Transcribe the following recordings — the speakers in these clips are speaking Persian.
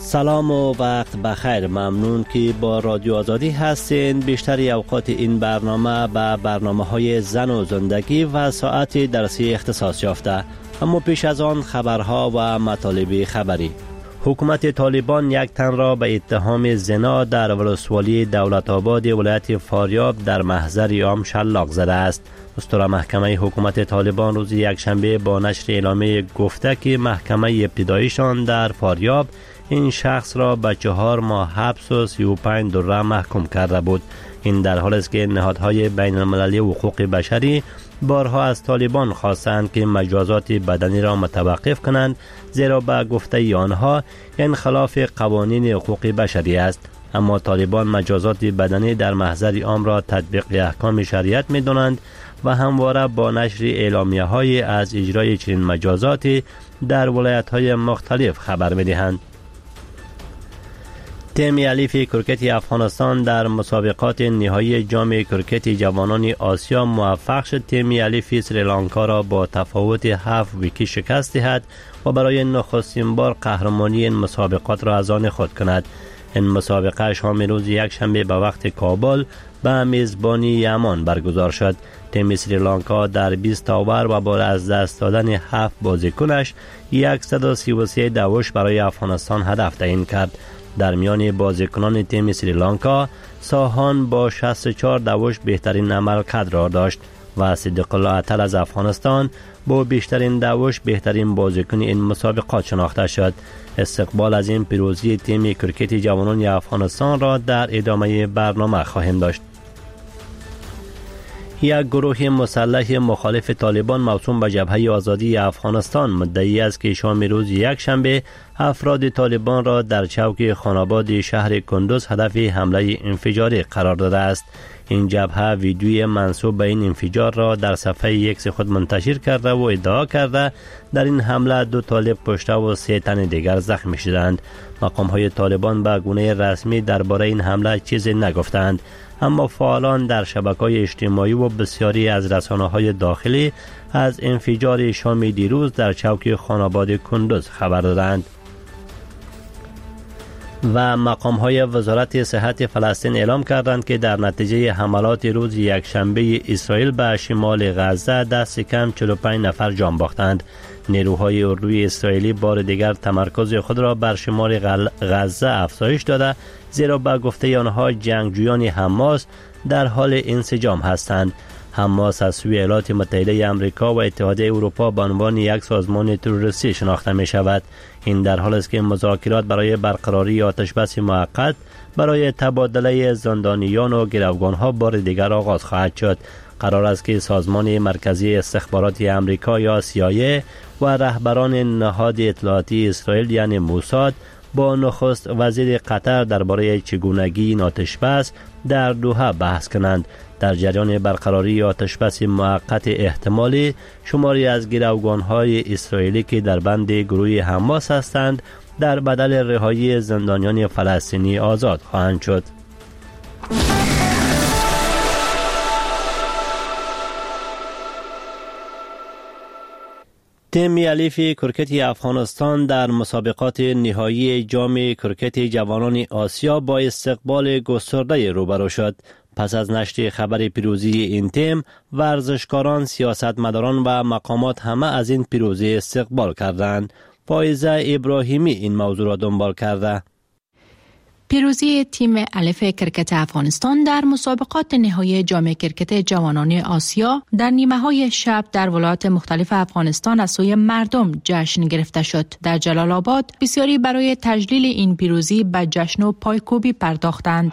سلام و وقت بخیر. ممنون که با رادیو آزادی هستین. بیشتری اوقات این برنامه به برنامه‌های زن و زندگی و ساعت درسی اختصاص یافته. اما پیش از آن خبرها و مطالب خبری. حکومت طالبان یک تن را به اتهام زنا در ولسوالی دولت آباد ولایت فاریاب در محضر عام شلاق زده است. دستور محکمه حکومت طالبان روز یکشنبه با نشر اعلامیه گفته که محکمه ابتداییشان در فاریاب این شخص را به 4 ماه حبس و 35 دره محکوم کرده بود. این در حالی است که نهادهای بین المللی حقوق بشری بارها از طالبان خواستند که مجازات بدنی را متوقف کنند، زیرا به گفته آنها این خلاف قوانین حقوق بشری است. اما طالبان مجازات بدنی در محضر عام را تطبیق احکام شریعت می دانند و همواره با نشر اعلامیه های از اجرای چنین مجازاتی در ولایت های مختلف خبر می دهند. تیم الیف کرکت افغانستان در مسابقات نهایی جام کرکت جوانان آسیا موفق شد تیم الیف سریلانکا را با تفاوت 7 ویکت شکست دهد و برای نخستین بار قهرمانی این مسابقات را از آن خود کند. این مسابقه شام روز یکشنبه به وقت کابل به میزبانی یمان برگزار شد. تیم سریلانکا در 20 اوور و با از دست دادن 7 بازیکنش 133 دوش برای افغانستان هدف تعیین کرد. در میان بازیکنان تیم سریلانکا ساهان با 64 دوش بهترین عمل قرار داشت و صدیق الله اتل از افغانستان با بیشترین دوش بهترین بازیکن این مسابقات شناخته شد. استقبال از این پیروزی تیم کرکت جوانان افغانستان را در ادامه برنامه خواهیم داشت. یک گروه مسلح مخالف طالبان موسوم به جبهه آزادی افغانستان مدعی است که شام روز یکشنبه افراد طالبان را در چوک خاناباد شهر کندوز هدف حمله انفجاری قرار داده است. این جبهه ویدیوی منسوب به این انفجار را در صفحه ایکس خود منتشر کرده و ادعا کرده در این حمله 2 طالب کشته و 3 تن دیگر زخمی شدند. مقام‌های طالبان به گونه رسمی درباره این حمله چیزی نگفتند، اما فعالان در شبکه‌های اجتماعی و بسیاری از رسانه‌های داخلی از انفجار شام دیروز در چوک خاناباد کندوز خبر دادند. و مقام‌های وزارت صحت فلسطین اعلام کردند که در نتیجه حملات روز یکشنبه اسرائیل به شمال غزه دست کم 45 نفر جان باختند. نیروهای اردوی اسرائیلی بار دیگر تمرکز خود را بر شمال غزه افزایش داده، زیرا به گفته آنها جنگجویان حماس در حال انسجام هستند. حماس از سوی ایالات متحده آمریکا و اتحادیه اروپا به عنوان یک سازمان تروریستی شناخته می شود. این در حالی است که مذاکرات برای برقراری آتشبس موقت برای تبادله زندانیان و گروگانها بار دیگر آغاز خواهد شد. قرار است که سازمان مرکزی استخباراتی آمریکا یا CIA و رهبران نهاد اطلاعاتی اسرائیل یعنی موساد با نخست وزیر قطر درباره چگونگی این آتشبس در دوحه بحث کنند. در جریان برقراری آتشبس موقت احتمالی شماری از گروگان‌های اسرائیلی که در بند گروه حماس هستند در بدل رهایی زندانیان فلسطینی آزاد خواهند شد. تیم الیف کرکت افغانستان در مسابقات نهایی جام کرکت جوانان آسیا با استقبال گسترده روبرو شد. پس از نشر خبر پیروزی این تیم، ورزشکاران، سیاستمداران و مقامات همه از این پیروزی استقبال کردند. فائزه ابراهیمی این موضوع را دنبال کرده. پیروزی تیم الیف کرکت افغانستان در مسابقات نهایی جام کرکت جوانان آسیا در نیمه‌های شب در ولایات مختلف افغانستان از سوی مردم جشن گرفته شد. در جلال آباد بسیاری برای تجلیل این پیروزی به جشن و پایکوبی پرداختند.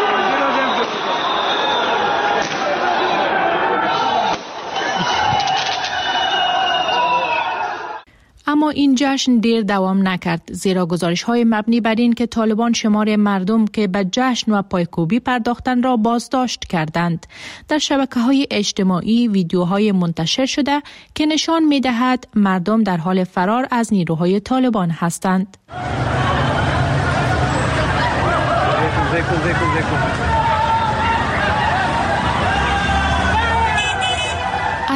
اما این جشن دیر دوام نکرد، زیرا گزارش‌های مبنی بر این که طالبان شمار مردم که به جشن و پایکوبی پرداختند را بازداشت کردند. در شبکه‌های اجتماعی ویدیوهای منتشر شده که نشان می‌دهد مردم در حال فرار از نیروهای طالبان هستند.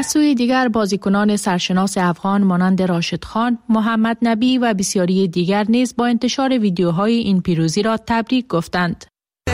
از سوی دیگر بازیکنان سرشناس افغان مانند راشد خان، محمد نبی و بسیاری دیگر نیز با انتشار ویدیوهای این پیروزی را تبریک گفتند.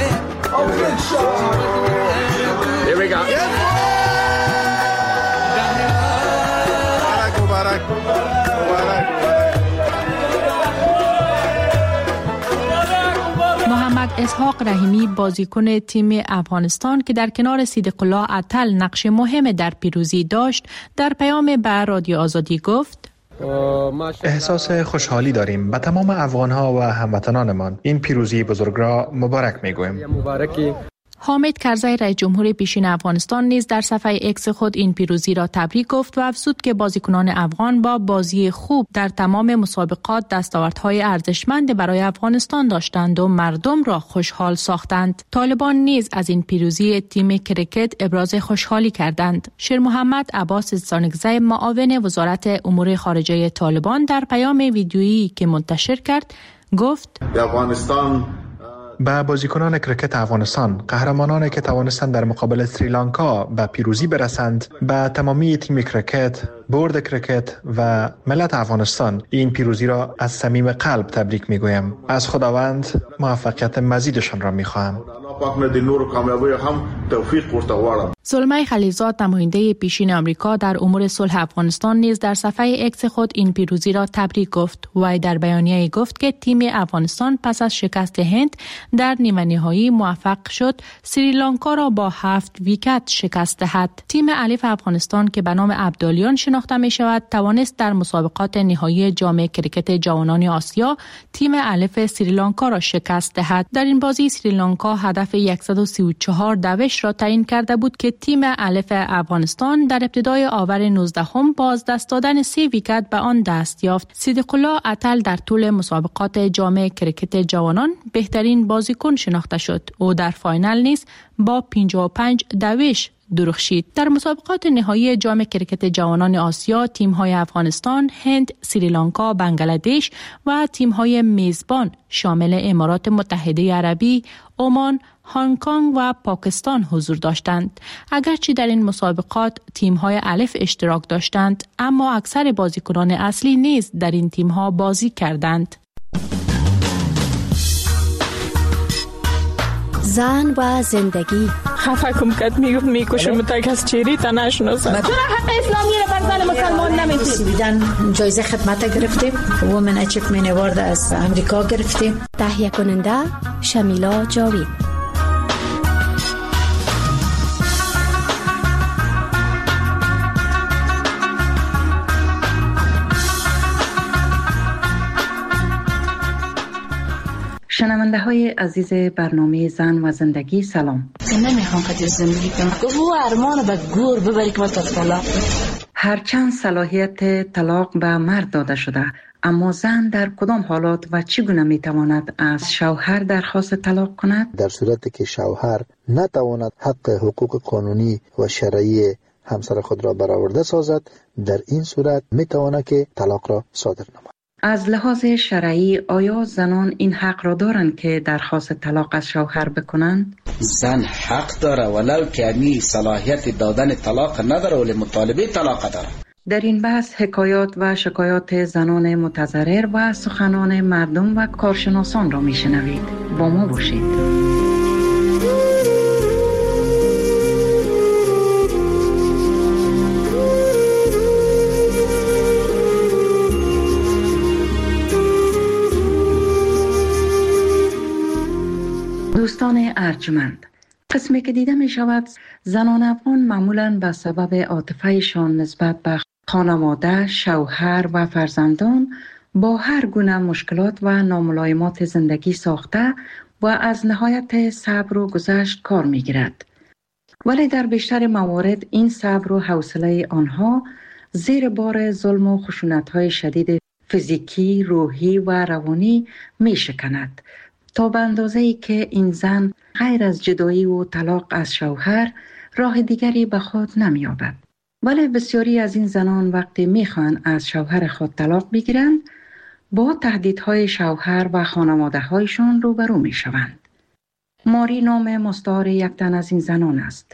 محمد اسحاق رحیمی بازیکن تیم افغانستان که در کنار صدیق الله عطل نقش مهم در پیروزی داشت، در پیام به رادیو آزادی گفت: احساس خوشحالی داریم. به تمام افغان‌ها و هموطنانمان این پیروزی بزرگ را مبارک می‌گوییم. حامد کرزی رئیس جمهور پیشین افغانستان نیز در صفحه اکس خود این پیروزی را تبریک گفت و افزود که بازیکنان افغان با بازی خوب در تمام مسابقات دستاوردهای ارزشمند برای افغانستان داشتند و مردم را خوشحال ساختند. طالبان نیز از این پیروزی تیم کرکت ابراز خوشحالی کردند. شیر محمد عباس زانگزی معاون وزارت امور خارجه طالبان در پیام ویدیویی که منتشر کرد گفت: افغانستان به بازیکنان کرکت افغانستان، قهرمانانی که توانستند در مقابل سریلانکا به پیروزی برسند، به تمامی تیم کرکت، بورد کرکت و ملت افغانستان این پیروزی را از صمیم قلب تبریک میگویم. از خداوند موفقیت مزیدشان را میخواهم. زلمه خلیلزاد نماینده پیشین آمریکا در امور صلح افغانستان نیز در صفحه اکس خود این پیروزی را تبریک گفت. وی در بیانیه گفت که تیم افغانستان پس از شکست هند در نیمه نهایی موفق شد سریلانکا را با 7 ویکت شکست دهد. تیم الف افغانستان که به نام ابدالیان شناخته می شود توانست در مسابقات نهایی جام کرکت جوانان آسیا تیم الف سریلانکا را شکست دهد. در این بازی سریلانکا هدف 134 دوش را تعیین کرده بود که تیم الف افغانستان در ابتدای آور 19 با از دست دادن 3 ویکت به آن دست یافت. صدیق الله عطل در طول مسابقات جام کرکت جوانان بهترین بازیکن شناخته شد. او در فاینال نیز با 55 دوش درخشید. در مسابقات نهایی جام کرکت جوانان آسیا تیم‌های افغانستان، هند، سریلانکا، بنگلادش و تیم‌های میزبان شامل امارات متحده عربی، عمان، هنگ کنگ و پاکستان حضور داشتند. اگرچه در این مسابقات تیم‌های الف اشتراک داشتند، اما اکثر بازیکنان اصلی نیز در این تیم‌ها بازی کردند. زن و زندگی. خفه کم کد میکشم تا کس چیری تا نشناسم. چرا حق اسلامی را بر زن مسلمان نمیدید؟ سویدن جایزه خدمت گرفتیم. وومن اچیومنت اوارد از امریکا گرفتیم. تهیه کننده شمیلا جاوید. شنونده های عزیز برنامه زن و زندگی سلام. نمیخوام قدر زندگی کنم. گفت ارمان به گور ببری که وقت طلاق. هرچند صلاحیت طلاق به مرد داده شده، اما زن در کدام حالات و چگونه میتواند از شوهر درخواست طلاق کند؟ در صورتی که شوهر نتواند حق حقوق قانونی و شرعی همسر خود را برآورده سازد، در این صورت میتواند که طلاق را صادر نماید. از لحاظ شرعی آیا زنان این حق را دارند که درخواست طلاق از شوهر بکنند؟ زن حق داره ولو که امی صلاحیت دادن طلاق نداره ولی مطالبه طلاق داره. در این بحث حکایات و شکایات زنان متضرر و سخنان مردم و کارشناسان را میشنوید. با ما باشید. دوستان ارجمند، قسمی که دیده می شود زنان افغان معمولاً به سبب عاطفه‌شان نسبت به خانواده، شوهر و فرزندان با هر گونه مشکلات و ناملایمات زندگی ساخته و از نهایت صبر و گذشت کار می گیرد. ولی در بیشتر موارد این صبر و حوصله آنها زیر بار ظلم و خشونت‌های شدید فیزیکی، روحی و روانی می شکند، تا به اندازه‌ای که این زن غیر از جدایی و طلاق از شوهر راه دیگری به خود نمی‌یابد. ولی بسیاری از این زنان وقتی می‌خواهند از شوهر خود طلاق بگیرند، با تهدیدهای شوهر و خانواده‌هایشان روبرو می‌شوند. ماری نام مستعار یک تن از این زنان است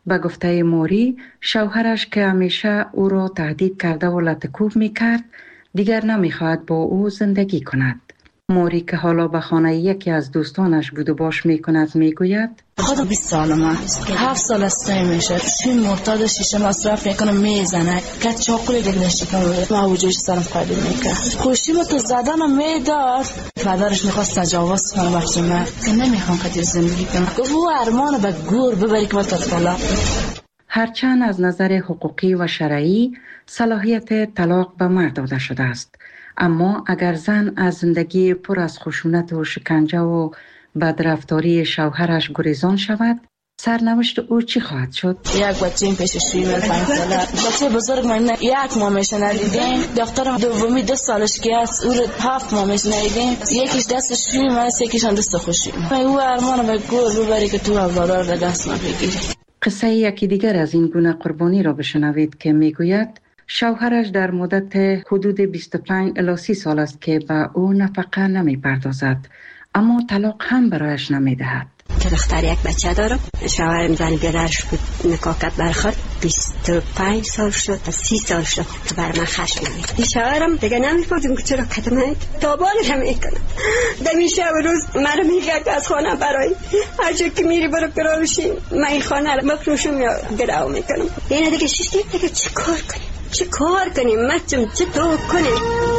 به گفته موری، شوهرش که همیشه او را تهدید کرده و لطکوب میکرد دیگر نمیخواهد با او زندگی کند. موری که حالا به خانه یکی از دوستانش بود و باش میکند میگوید خودم 20 سالمه، 7 سال است میشه چی مرتاد شیشه مصرف میکنم میزنه که چاقوی دلش کنه و وجودش سرم خالی میکنه. خوشی با تو زدنم میدار. پدرش میخواست تجاوز کنه وقتی من که نمیخوام که زندگی کنم. گفت او ارمان به گور ببری که من طلاق. هرچند از نظر حقوقی و شرعی صلاحیت طلاق به مرد داده شده است، اما اگر زن از زندگی پر از خشونت و شکنجه و بدرفتاری شوهرش گریزان شود، سرنوشت او چی خواهد شد؟ یک بچه این پیش شویم 5 ساله، بچه بزرگ من 1 ماه میشه ندیدیم. دخترم دومی 2 سالش که است، او 7 ماه میشه ندیدیم. یکیش دست شویم است، یکیش هم دست خوشیم. او ارمان به گور ببری که تو اولاد را دست ما بگیری. قصه یکی دیگر از این گونه قربانی را بشنوید که میگوید شوهرش در مدت حدود 25 الی 30 سال است که به او نفقه نمی پردازد، اما طلاق هم برایش نمی دهد. که دختر یک بچه دارم. شوهرم زن بیادرش بود، نکاح کرد برخورد 25 سال شد تا 30 سال شد که بر من خشم نمید. این شوهرم دیگه نمی‌فهمم که چرا قدمت تابانش هم میکنه. دمیشه و روز مرا میگه از خانه برای هر جا که میری برو کراوشی من این خانه رو مفروشم یا گراو میکنم. اینه دیگه شش دیگه چه کار کنیم مچم چه تو کنیم.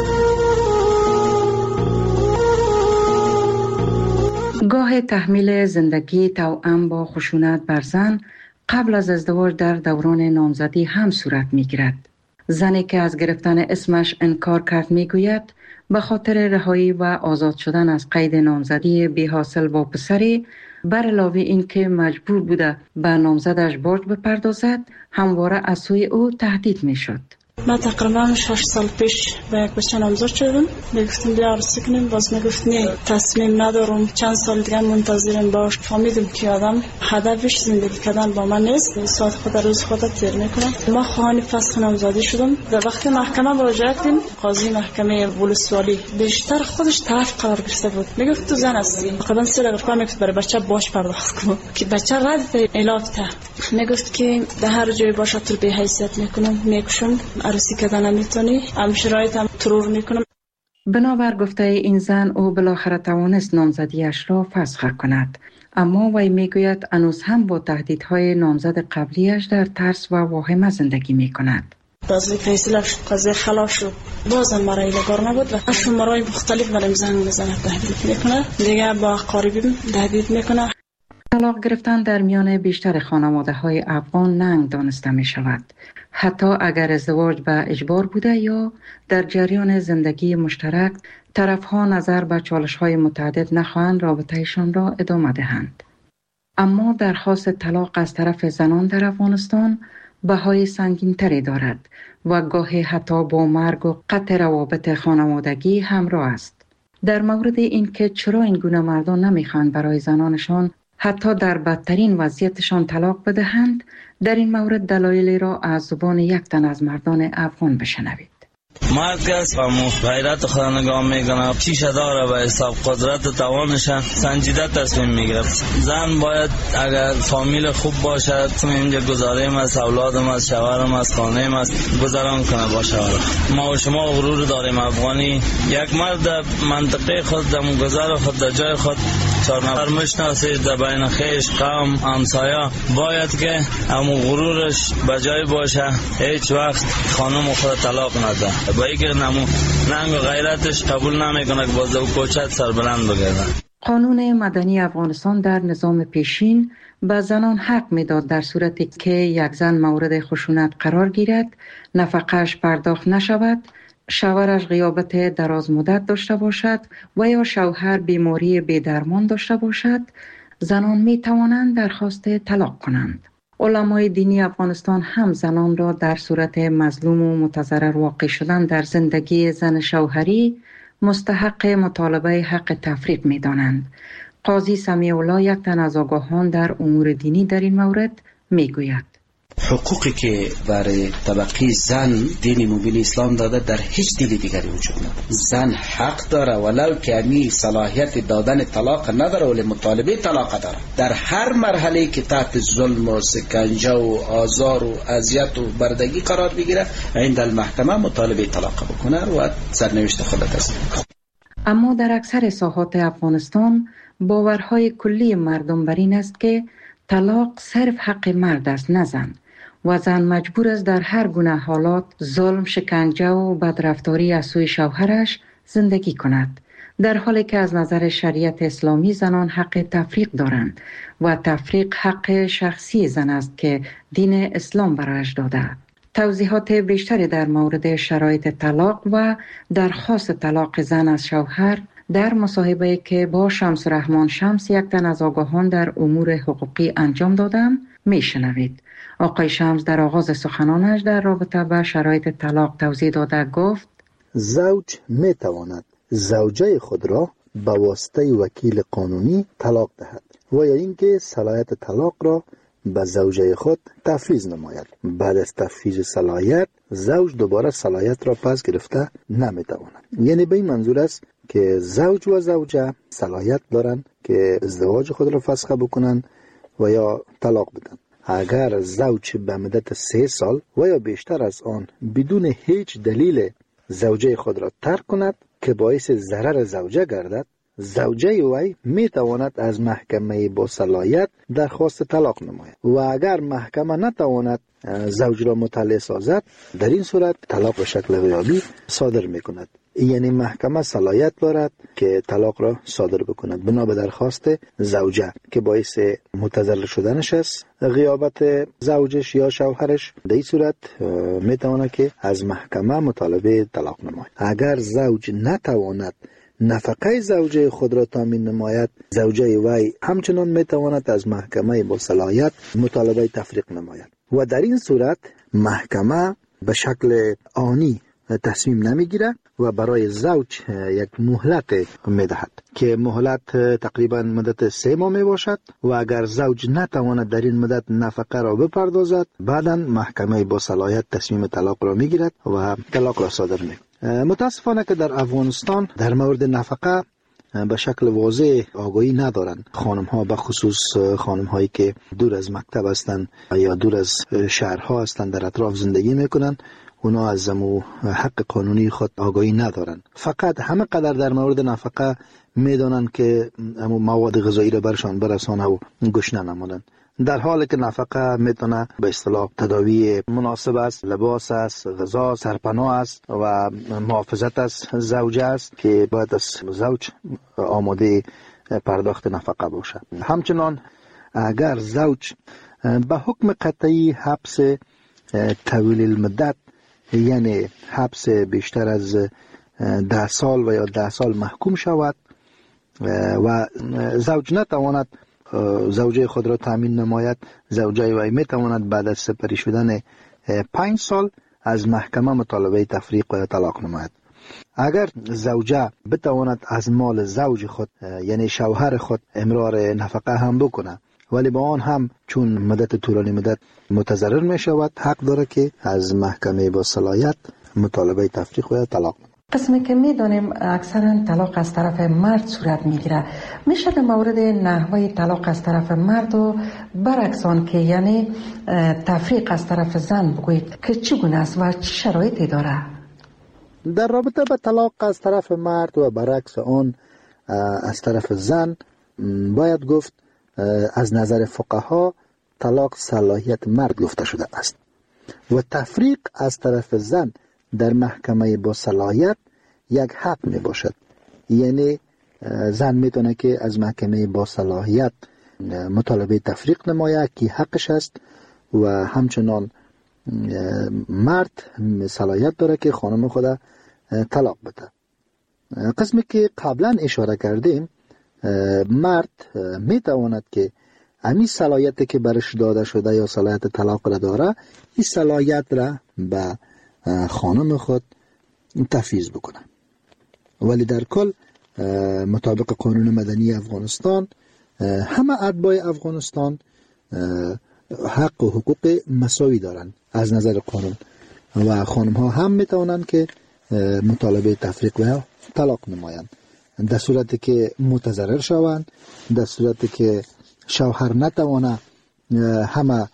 گاه تحمیل زندگی توأم با خشونت بر زن قبل از ازدواج در دوران نامزدی هم صورت می گیرد. زنی که از گرفتن اسمش انکار کرد می گوید به خاطر رهایی و آزاد شدن از قید نامزدی بی حاصل با پسری، بر علاوه این که مجبور بوده به نامزدش برج بپردازد، همواره از سوی او تهدید می شد. من تقریبا 6 سال پیش به یک بچه نامزد شدم. میگفتم بیا عروسی کنیم، باز میگفت نه تصمیم ندارم، چند سال دیگه منتظرم باش. فهمیدم که آدم هدفش زندگی کردن با من نیست، ساعت خود روز خود تیر میکنه. ما خواهان فسخ نامزدی شدم. در وقت محکمه مراجعه کردیم، قاضی محکمه ولسوالی بیشتر خودش طرف قرار گرفته بود. میگفت تو زن هستی، تقریبا 3 دقیقه میگفت برای بچه باش پرداخت کن که بچه رد الاف تا. میگفت که در هر جای باشه تو به حیثیت میکنم، میکشم، عروسی کردن نمیتونی، هم شرایط هم ترور میکنم. بنابر گفته این زن او بالاخره توانست نامزدیش را فسخ کند، اما وی میگوید هنوز هم با تهدیدهای نامزد قبلیش در ترس و واهمه زندگی میکند. بازی فیصله شد، قضیه خلاص شد، بازم مرای لگار نبود و شمارهای مختلف برام زنگ میزنه، تهدید میکنه، دیگه با اقاربیم تهدید میکنه. طلاق گرفتن در میان بیشتر خانواده‌های افغان ننگ دانسته می شود. حتی اگر ازدواج به اجبار بوده یا در جریان زندگی مشترک، طرفها نظر به چالش‌های متعدد نخواهند رابطه‌شان را ادامه دهند. اما درخواست طلاق از طرف زنان در افغانستان بهای سنگین‌تری دارد و گاهی حتی با مرگ و قطع روابط خانوادگی همراه است. در مورد این که چرا این گونه مردان نمی‌خواهند برای زنانشان حتی در بدترین وضعیتشان طلاق بدهند، در این مورد دلایلی را از زبان یک تن از مردان افغان بشنوید. مرد که است و غیرت خود نگاه میکنه، چیشه داره و حساب قدرت و توانش سنجیده تصمیم میگیره. زن باید اگر فامیل خوب باشه، تو اینجا گذاریم از اولادم از شوهرم از خانه‌ام از گذران کنه با شوهر. ما و شما غرور داریم افغانی، یک مرد منطقه خود دم گذر خود در جای خود 4 نفر مشناسه در بین خیش قوم همسایه، باید که همون غرورش بجای باشه، هیچ وقت خانم خود طلاق نده. با اینکه ننگ و غیرتش قبول نمیکنه که باز او کوچت سربلند بگیره. قانون مدنی افغانستان در نظام پیشین به زنان حق میداد در صورتی که یک زن مورد خشونت قرار گیرد، نفقه‌اش پرداخت نشود، شوهرش غیابت دراز مدت داشته باشد و یا شوهر بیماری بی‌درمان داشته باشد، زنان می توانند درخواست طلاق کنند. علمای دینی افغانستان هم زنان را در صورت مظلوم و متضرر واقع شدن در زندگی زن شوهری مستحق مطالبه حق تفریق می دانند. قاضی سمیع الله، یک تن از آگاهان در امور دینی، در این مورد می گوید: حقوقی که برای طبقه زن دین مبین اسلام داده در هیچ دین دیگری وجود نداره. زن حق داره ولو که امی صلاحیت دادن طلاق نداره ولی مطالبه طلاق داره. در هر مرحله که تحت ظلم و سکنجه و آزار و اذیت و بردگی قرار بگیره عند المحکمه مطالبه طلاق بکنه و سرنوشت خودت است. اما در اکثر ساحات افغانستان باورهای کلی مردم بر این است که طلاق صرف حق مرد است نه زن و زن مجبور است در هر گونه حالات ظلم، شکنجه و بدرفتاری از سوی شوهرش زندگی کند، در حالی که از نظر شریعت اسلامی زنان حق تفریق دارند و تفریق حق شخصی زن است که دین اسلام برایش داده. توضیحات بیشتری در مورد شرایط طلاق و درخواست طلاق زن از شوهر در مصاحبه‌ای که با شمس رحمان شمس، یک تن از آگاهان در امور حقوقی انجام دادم میشنوید. آقای شمس در آغاز سخنانش در رابطه با شرایط طلاق توضیح داده گفت: زوج میتواند زوجه خود را به واسطه وکیل قانونی طلاق دهد و یا اینکه صلاحیت طلاق را به زوجه خود تفویض نماید. بعد از تفویض صلاحیت زوج دوباره صلاحیت را پس گرفته نمیتواند. یعنی به این منظور است که زوج و زوجه صلاحیت دارند که ازدواج خود را فسخ بکنند و یا طلاق بدن. اگر زوج به مدت 3 سال و یا بیشتر از آن بدون هیچ دلیل زوجه خود را ترک کند که باعث ضرر زوجه گردد، زوجه وی می تواند از محکمه با صلاحیت درخواست طلاق نماید و اگر محکمه نتواند زوج را مطلع سازد، در این صورت طلاق به شکل غیابی صادر می کند. یعنی محکمه صلاحیت دارد که طلاق را صادر بکند بنا به درخواست زوجه که باعث متضرر شدنش است، غیابت زوجش یا شوهرش. در این صورت می تواند که از محکمه مطالبه طلاق نماید. اگر زوج نتواند نفقه زوجه خود را تامین نماید، زوجه وی همچنان می تواند از محکمه با صلاحیت مطالبه تفریق نماید و در این صورت محکمه به شکل آنی تصمیم نمیگیره و برای زوج یک مهلت میدهد که مهلت تقریبا مدت 3 ماه می باشد و اگر زوج نتواند در این مدت نفقه را بپردازد، بعدا محکمه با صلاحیت تصمیم طلاق را میگیرد و طلاق را صادر میکند. متاسفانه که در افغانستان در مورد نفقه به شکل واضح آگاهی ندارند. خانم ها به خصوص خانم هایی که دور از مکتب هستند یا دور از شهرها هستند، در اطراف زندگی میکنند، اونا از حق قانونی خود آگاهی ندارند. فقط همه قدر در مورد نفقه میدانند که مواد غذایی را برشان برسانه و گشنه نمانند، در حالی که نفقه میتونه به اصطلاح تداوی مناسب است، لباس است، غذا، سرپناه است و محافظت از زوجه است که باید از زوج آماده پرداخت نفقه باشد. همچنان اگر زوج به حکم قطعی حبس طویل المدت، یعنی حبس بیشتر از 10 سال و یا 10 سال محکوم شود و زوج نتواند زوجه خود را تامین نماید، زوجه وی می تواند بعد از سپری شدن 5 سال از محکمه مطالبه تفریق و طلاق نماید. اگر زوجه بتواند از مال زوج خود یعنی شوهر خود امرار نفقه هم بکنه، ولی با آن هم چون مدت طولانی مدت متضرر می شود، حق داره که از محکمه با صلاحیت مطالبه تفریق و طلاق نماید. قسمی که میدانیم اکثرا طلاق از طرف مرد صورت میگیره، میشه در مورد نحوه طلاق از طرف مرد و برعکس آن که یعنی تفریق از طرف زن بگویید که چگونه است و چه شرایطی داره؟ در رابطه با طلاق از طرف مرد و برعکس آن از طرف زن باید گفت از نظر فقها طلاق صلاحیت مرد گفته شده است و تفریق از طرف زن در محکمه با صلاحیت یک حق می باشد. یعنی زن میتونه که از محکمه با صلاحیت مطالبه تفریق نماید که حقش است و همچنان مرد صلاحیت داره که خانم خود طلاق بده. قسمی که قبلا اشاره کردیم، مرد میتواند که همین صلاحیتی که برش داده شده یا صلاحیت طلاق را داره، این صلاحیت را به خانم خود تفویض بکنه. ولی در کل مطابق قانون مدنی افغانستان همه اتباع افغانستان حق و حقوق مساوی دارند از نظر قانون و خانم ها هم میتوانند که مطالبه تفریق و طلاق نمایند در صورتی که متضرر شوند، در صورتی که شوهر نتوانه همه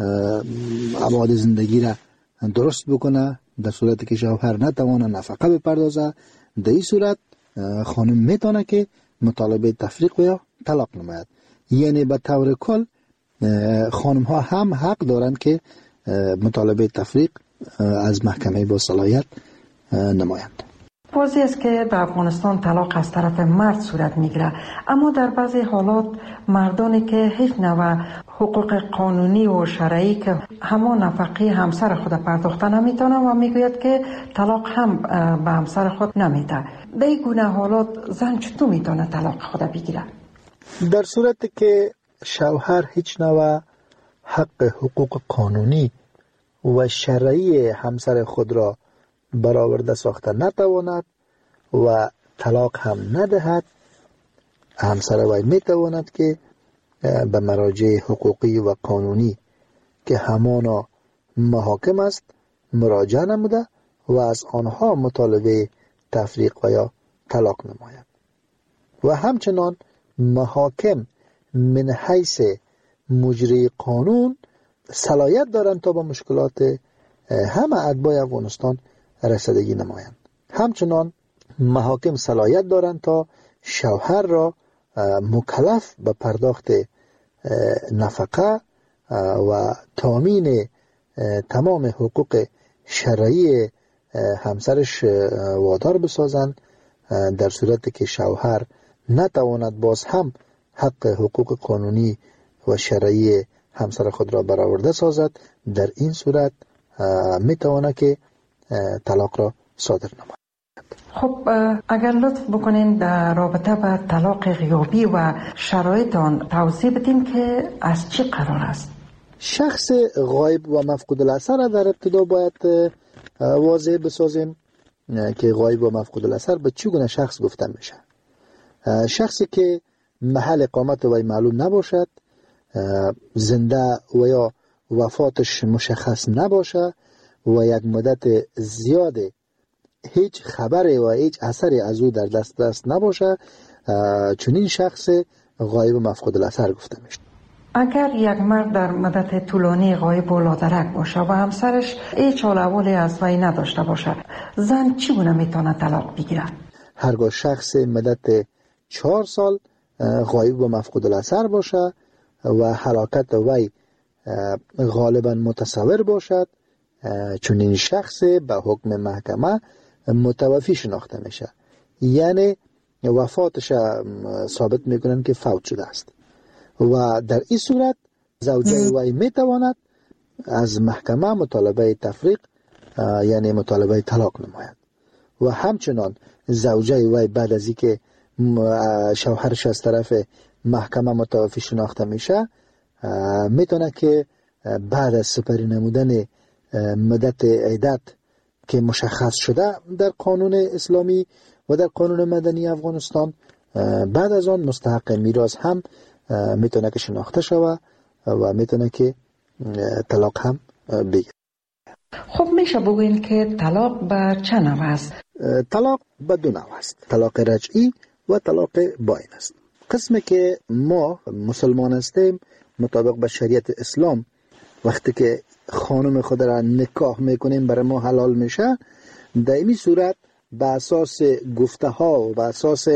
ابعاد زندگی را درست بکنه، در صورتی که شوهر نتوانه نفقه بپردازه، در این صورت خانم میتونه که مطالبه تفریق و طلاق نماید. یعنی به طور کل خانم ها هم حق دارند که مطالبه تفریق از محکمه با صلاحیت نمایند. واضح است که در افغانستان طلاق از طرف مرد صورت میگیره، اما در بعضی حالات مردانی که هیچ نوع حقوق قانونی و شرعی که همان نفقه همسر خود پرداخته نمیتونه و میگوید که طلاق هم به همسر خود نمیده. به این گونه حالات زن چطور میتونه طلاق خود بگیره؟ در صورتی که شوهر هیچ نوع حق حقوق قانونی و شرعی همسر خود را برآورده ساخته نتواند و طلاق هم ندهد، همسر وی میتواند که به مراجع حقوقی و قانونی که همانا محاکم است مراجعه نموده و از آنها مطالبه تفریق و یا طلاق نماید. و همچنان محاکم من حیث مجری قانون صلاحیت دارند تا با مشکلات همه اتباع افغانستان رسیدگی نمایند. همچنان محاکم صلاحیت دارند تا شوهر را مکلف به پرداخت نفقه و تامین تمام حقوق شرعی همسرش وادار بسازند، در صورتی که شوهر نتواند باز هم حق حقوق قانونی و شرعی همسر خود را برآورده سازد. در این صورت میتواند که طلاق را صادر نماید. خب اگر لطف بکنین در رابطه با طلاق غیابی و شرایط آن توضیح بدین که از چی قرار است؟ شخص غایب و مفقود الاثر در ابتدا باید واضح بسازیم که غایب و مفقود الاثر به چگونه شخص گفته میشه. شخصی که محل اقامت وی معلوم نباشد، زنده و یا وفاتش مشخص نباشه و یک مدت زیاد هیچ خبری و هیچ اثری از او در دست نباشه، چنین شخص غایب و مفقود الاثر گفته میشه. اگر یک مرد در مدت طولانی غایب و لادرک باشه و همسرش هیچ حال احوالی از وی نداشته باشه، زن چگونه میتونه طلاق بگیره؟ هرگاه شخص مدت 4 سال غایب و مفقود الاثر باشه و هلاکت وی غالبا متصور باشد، چون این شخص به حکم محکمه متوفی شناخته میشه، یعنی وفاتش ثابت میکنن که فوت شده است و در این صورت زوجه وی میتواند از محکمه مطالبه تفریق یعنی مطالبه طلاق نماید. و همچنان زوجه وی بعد از اینکه شوهرش از طرف محکمه متوفی شناخته میشه میتونه که بعد از سپری نمودن مدت عدت که مشخص شده در قانون اسلامی و در قانون مدنی افغانستان، بعد از آن مستحق میراث هم میتونه که شناخته شوه و میتونه که طلاق هم بگیره. خب میشه بگوین که طلاق به چه نوع است؟ طلاق به 2 نوع است، طلاق رجعی و طلاق باین است. قسمی که ما مسلمان هستیم مطابق به شریعت اسلام وقتی که خانم خود را نکاح میکنیم برای ما حلال میشه، در این صورت به اساس گفته ها و به اساس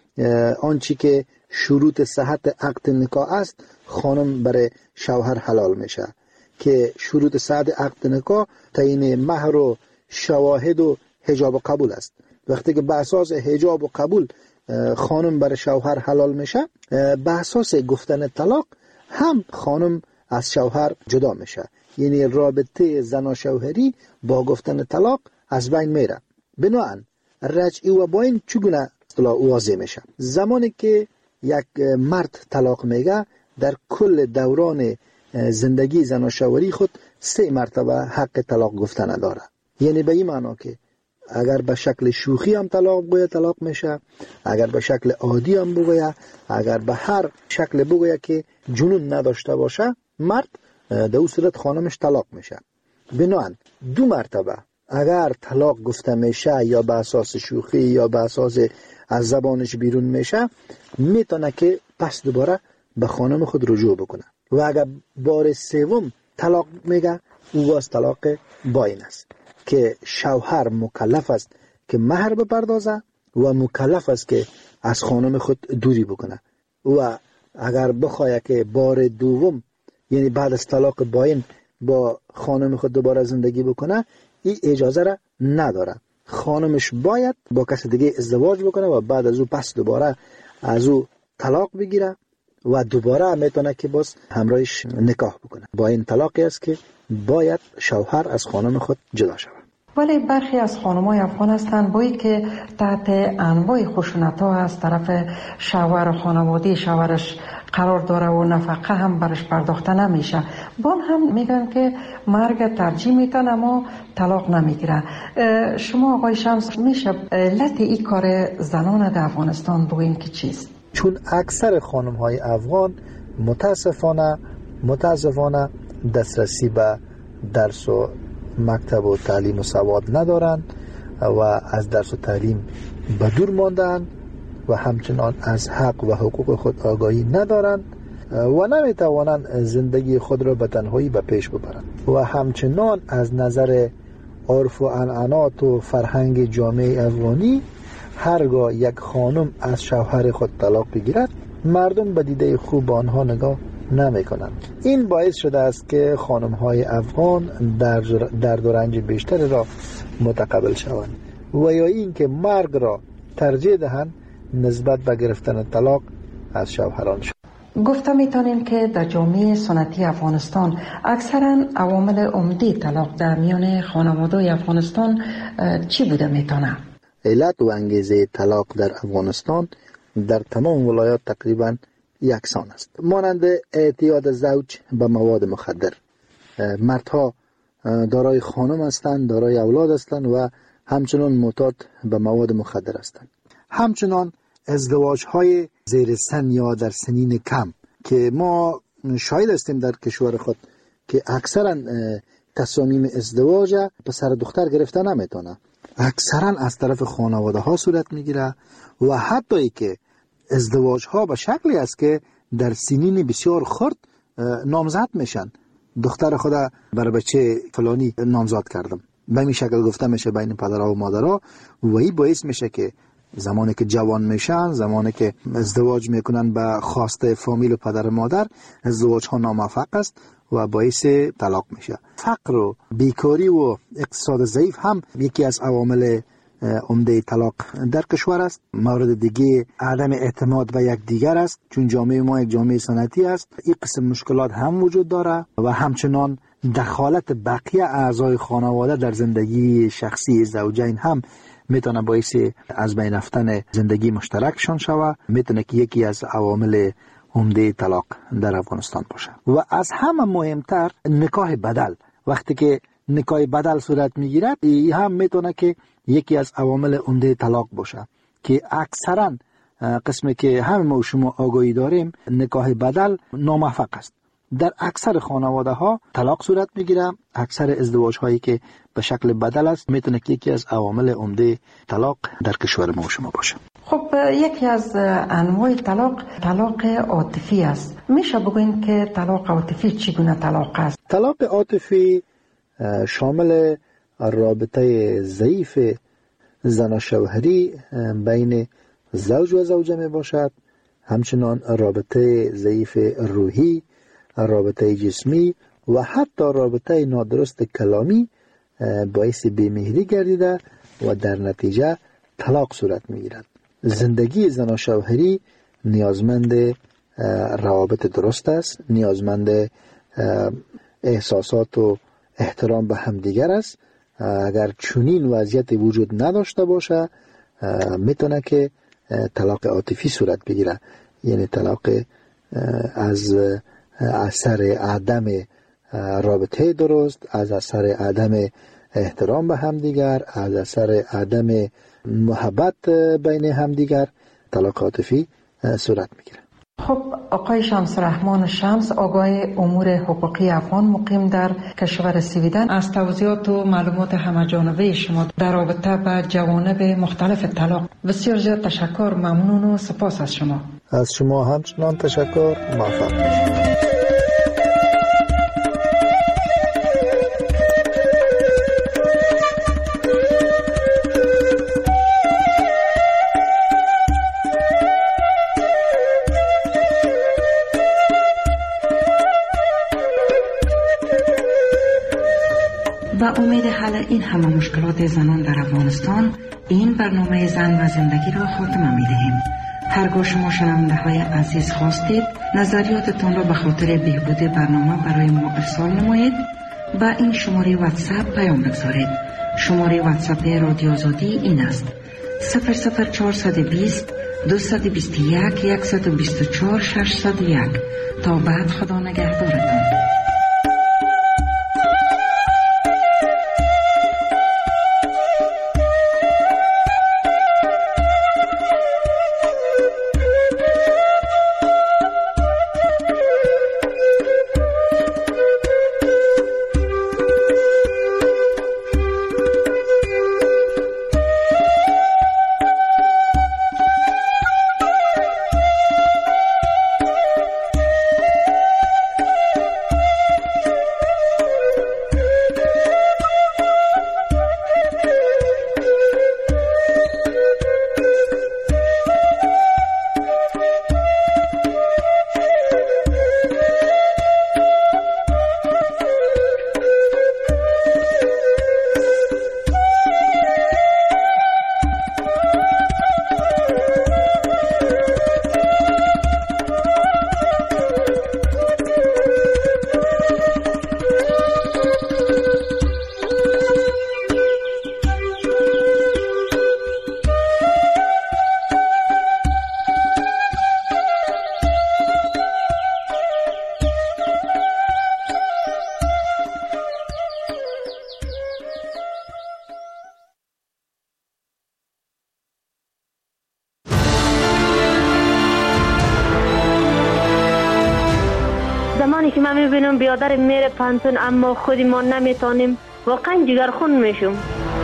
آنچه که شروط صحت عقد نکاح است خانم برای شوهر حلال میشه که شروط صحت عقد نکاح تعیین مهر و شواهد و حجاب و قبول است. وقتی که به اساس حجاب و قبول خانم برای شوهر حلال میشه، به اساس گفتن طلاق هم خانم از شوهر جدا میشه، یعنی رابطه زن و شوهری با گفتن طلاق از بین میره. بنابراین رجعی و باین چگونه واضح میشه؟ زمانی که یک مرد طلاق میگه در کل دوران زندگی زن و شوهری خود 3 مرتبه حق طلاق گفتن داره. یعنی به این معنا که اگر به شکل شوخی هم طلاق بگوید طلاق میشه، اگر به شکل عادی هم بگوید، اگر به هر شکل بگوید که جنون نداشته باشه مرد در اون صورت خانمش طلاق میشه. بنابراین 2 مرتبه اگر طلاق گفته میشه یا به اساس شوخی یا به اساس از زبانش بیرون میشه، میتونه که پس دوباره به خانم خود رجوع بکنه. و اگر بار سوم طلاق میگه، او باز طلاق باین است که شوهر مکلف است که مهر بپردازه و مکلف است که از خانم خود دوری بکنه. و اگر بخواه که بار دوم، یعنی بعد از طلاق باین، با خانم خود دوباره زندگی بکنه، این اجازه را نداره. خانمش باید با کس دیگه ازدواج بکنه و بعد از او پس دوباره از او طلاق بگیره و دوباره میتونه که باز همراهش نکاح بکنه. با این طلاقی است که باید شوهر از خانم خود جدا شود. ولی برخی از خانم‌های افغان هستند بایی که تحت انواع خشونت‌ها از طرف شوهر و خانواده شوهرش قرار داره و نفقه هم برش پرداخته نمیشه، با هم میگن که مرگ ترجیح میتن اما طلاق نمیگیره. شما آقای شمس میشه علت این کار زنان در افغانستان بگوین که چیست؟ چون اکثر خانم‌های افغان متاسفانه دسترسی به درس و مکتب و تعلیم و سواد ندارند و از درس و تعلیم به دور ماندند و همچنان از حق و حقوق خود آگاهی ندارند و نمیتوانند زندگی خود را به تنهایی به پیش ببرند و همچنان از نظر عرف و عنعنات و فرهنگ جامعه افغانی هرگاه یک خانم از شوهر خود طلاق بگیرد، مردم به دیده خوب آنها نگاه نمی کنند. این باعث شده است که خانم‌های افغان درد و رنج بیشتری را متقبل شوند و یا این که مرگ را ترجیح دهند نسبت به گرفتن طلاق از شوهرانشان. گفته میتونیم که در جامعه سنتی افغانستان اکثرا عوامل عمده طلاق در میان خانواده‌های افغانستان چی بوده میتونه؟ علت و انگیزه طلاق در افغانستان در تمام ولایات تقریبا یکسان است، مانند اعتیاد زوج به مواد مخدر. مردها دارای خانم هستند، دارای اولاد هستند و همچنان معتاد به مواد مخدر هستند. همچنان ازدواج های زیر سن یا در سنین کم که ما شاهد هستیم در کشور خود که اکثرا تصامیم ازدواج پسر دختر گرفته نمیتونه، اکثرا از طرف خانواده ها صورت میگیره و حتی ای که ازدواج ها به شکلی است که در سنین بسیار خرد نامزد میشن. دختر خدا برای بچه فلانی نامزد کردم، به این شکل گفته میشه بین پدرها و مادرها و این باعث میشه که زمانی که جوان میشن، زمانی که ازدواج میکنن به خواسته فامیل و پدر و مادر، ازدواج ها ناموفق است و باعث طلاق میشه. فقر و بیکاری و اقتصاد ضعیف هم یکی از عوامل عمده طلاق در کشور است. مورد دیگه عدم اعتماد به یک دیگر است، چون جامعه ما یک جامعه سنتی است. این قسم مشکلات هم وجود داره و همچنان دخالت بقیه اعضای خانواده در زندگی شخصی زوجین هم میتونه باعث از بین رفتن زندگی مشترکشان شود، میتونه که یکی از عوامل عمده طلاق در افغانستان باشه. و از همه مهمتر نکاح بدل، وقتی که نکاح بدل صورت میگیرد، این هم میتونه که یکی از عوامل عمده طلاق باشه که اکثرا قسمی که همه ما و شما آگاهی داریم نکاح بدل ناموفق است. در اکثر خانواده ها طلاق صورت میگیره. اکثر ازدواج هایی که به شکل بدل است میتونه که یکی از عوامل عمده طلاق در کشور ما و شما باشه. خب یکی از انواع طلاق عاطفی است. میشه بگوین که طلاق عاطفی چگونه طلاق است؟ طلاق عاطفی شامل رابطه ضعیف زن و شوهری بین زوج و زوجه می باشد، همچنان رابطه ضعیف روحی، رابطه جسمی و حتی رابطه نادرست کلامی باعث بی‌مهری گردیده و در نتیجه طلاق صورت می گیرد. زندگی زن و شوهری نیازمند روابط درست است، نیازمند احساسات و احترام به همدیگر است. اگر چنین وضعیت وجود نداشته باشه میتونه که طلاق عاطفی صورت بگیره، یعنی طلاق از اثر عدم رابطه درست، از اثر عدم احترام به همدیگر، از اثر عدم محبت بین همدیگر طلاق عاطفی صورت میگیره. خب آقای شمس رحمان شمس، آگاه امور حقوقی افغان مقیم در کشور سویدن، از توضیحات و معلومات همه‌جانبه شما در رابطه با جوانب مختلف طلاق بسیار زیاد تشکر، ممنون و سپاس از شما. از شما همچنان تشکر، موفق باشید. با امید حل این همه مشکلات زنان در افغانستان، این برنامه زن و زندگی را خاتمه می دهیم. هرگاه شما شنونده های عزیز خواستید نظریاتتان را به خاطر بهبود برنامه برای ما ارسال نمایید، با این شماره واتساپ پیام بگذارید. شماره واتساپ رادیو آزادی این است: 00420 221 124 601. تا بعد، خدا نگهدارتان. زمانی که من میبینم بیادر میره پانتون اما خودی ما نمیتونیم، واقعا جگرخون میشم.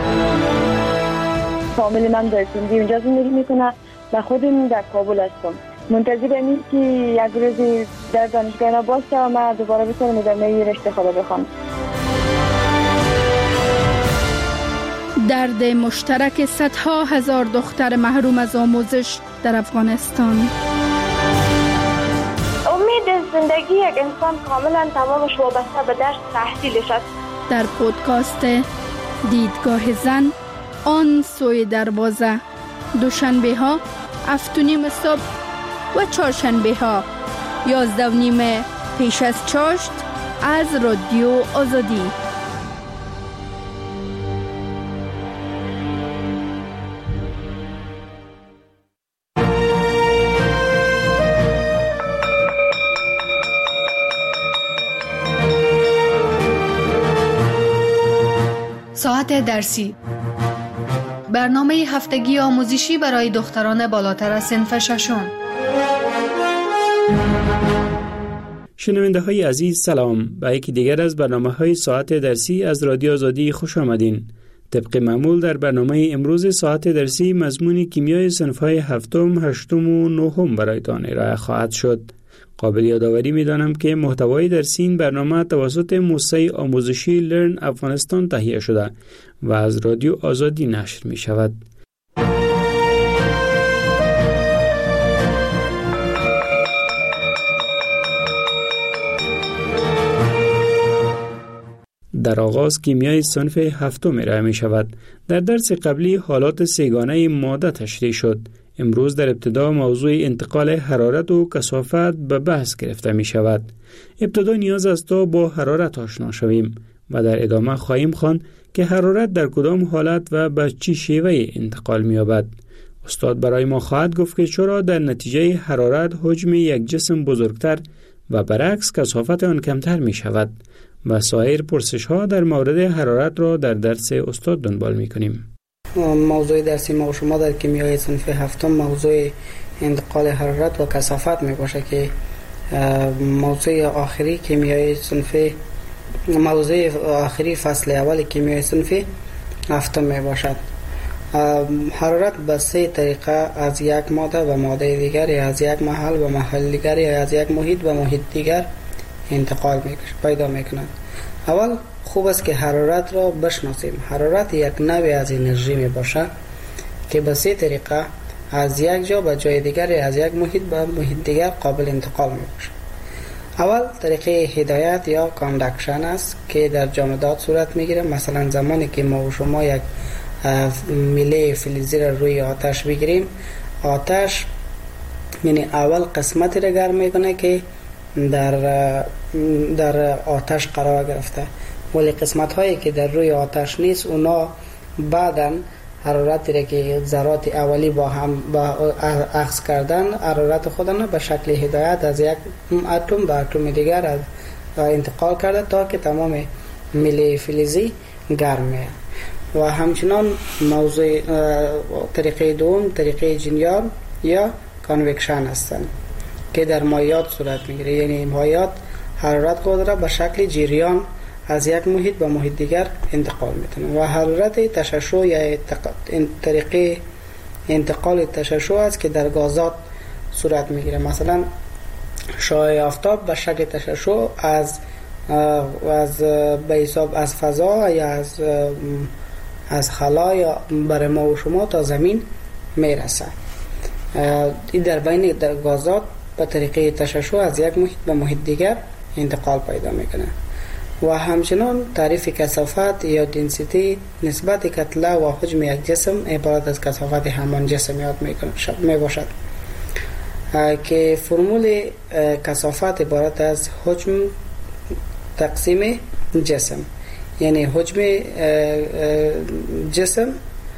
فامیل من در سندی اونجا زندگی میکنه و خودم در کابل هستم. منتظرم این که یک روزی در دانشگاه باشه و من دوباره بتونم ادامه رشته خود بخونم. درد مشترک صدها هزار دختر محروم از آموزش در افغانستان. امید زندگی یک انسان کاملا تمامش وابسته به درس تحصیلش است. در پودکاست دیدگاه زن، آن سوی دروازه، دوشنبه ها 7:30 صبح و چهارشنبه ها 11:30 پیش از چاشت از رادیو آزادی. ساعت درسی، برنامه هفتگی آموزشی برای دختران بالاتر از صنف ششم. شنونده های عزیز سلام، به یکی دیگر از برنامه های ساعت درسی از رادیو آزادی خوش آمدین. طبق معمول در برنامه امروز ساعت درسی مضمون کیمیای صنف های هفتم، هشتم و نهم برایتان ارائه خواهد شد. قابل یادآوری می‌دانم که محتوای درسی این برنامه توسط موسسه آموزشی لرن افغانستان تهیه شده و از رادیو آزادی نشر می‌شود. در آغاز کیمیای صنف هفتم ارائه می‌شود. در درس قبلی حالات سه‌گانه ماده تشریح شد. امروز در ابتدا موضوع انتقال حرارت و کثافت به بحث گرفته می شود. ابتدا نیاز است تا با حرارت آشنا شویم و در ادامه خواهیم خواند که حرارت در کدام حالت و به چه شیوه انتقال می یابد. استاد برای ما خواهد گفت که چرا در نتیجه حرارت حجم یک جسم بزرگتر و برعکس کثافت آن کمتر می شود و سایر پرسش ها در مورد حرارت را در درس استاد دنبال می کنیم. موضوع درسی ما و شما در کیمیای صنف هفتم موضوع انتقال حرارت و کثافت می باشه که موضوع آخری کیمیای صنف موضوع آخری فصل اول کیمیای صنف هفتم می باشد. حرارت به 3 طریقه از یک ماده به ماده دیگر یا از یک محل به محل دیگر یا از یک محیط به محیط دیگر انتقال پیدا می کند. اول خوب است که حرارت را بشناسیم. حرارت یک نوع از انرژی می باشد که به 3 طریقه از یک جا به جای دیگر یا از یک محیط به محیط دیگر قابل انتقال می باشد. اول طریقه هدایت یا کاندکشن است که در جامدات صورت می گیرد. مثلا زمانی که ما و شما یک میله فلزی را روی آتش بگیریم، آتش یعنی اول قسمتی را گرم میکنه که در آتش قرار گرفته، ولی قسمت هایی که در روی آتش نیست اونا بعداً حرارتی را که ذرات اولی با هم اخذ کردن حرارت خودن به شکل هدایت از یک اتم به اتم دیگر انتقال کرده تا که تمام میله فلزی گرم میاد. و همچنان موضوع طریقه دوم طریقه جریان یا کانوکشن هستند که در مایعات صورت میگیره. یعنی مایعات حرارت خود را به شکل جریان از یک محیط به محیط دیگر انتقال میتونه. و حرارت تشعشع یا طریقه انتقال تشعشع است که در صورت میگیره. مثلا شعاع آفتاب به شکل تشعشع از به حساب از فضا یا از خلا یا برای ما و شما تا زمین میرسه. این در بین گازات به طریقه تشعشع از یک محیط به محیط دیگر انتقال پیدا میکنه. و همچنان تعریف کثافت یا دنسیتی نسبت کتله و حجم یک جسم عبارت از کثافت همان جسم یاد می باشد که فرمول کثافت عبارت از حجم تقسیم جسم، یعنی حجم جسم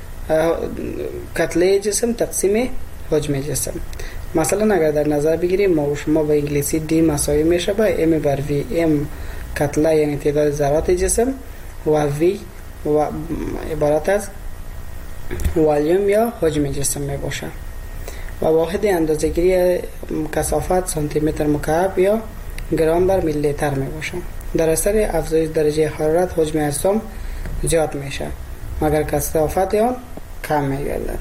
کتله جسم تقسیم حجم جسم. مثلا اگر در نظر بگیریم ما و شما به انگلیسی دی مساوی میشه با ام بر وی. ام کتله یعنی تعداد ذرات جسم و وی و عبارت از والیوم یا حجم جسم می باشه. و واحد اندازه‌گیری کثافت سانتی متر مکعب یا گرم بر میلی لیتر می باشه. در اثر افزایش درجه حرارت حجم اجسام زیاد میشه مگر کثافت آن کم میگردد.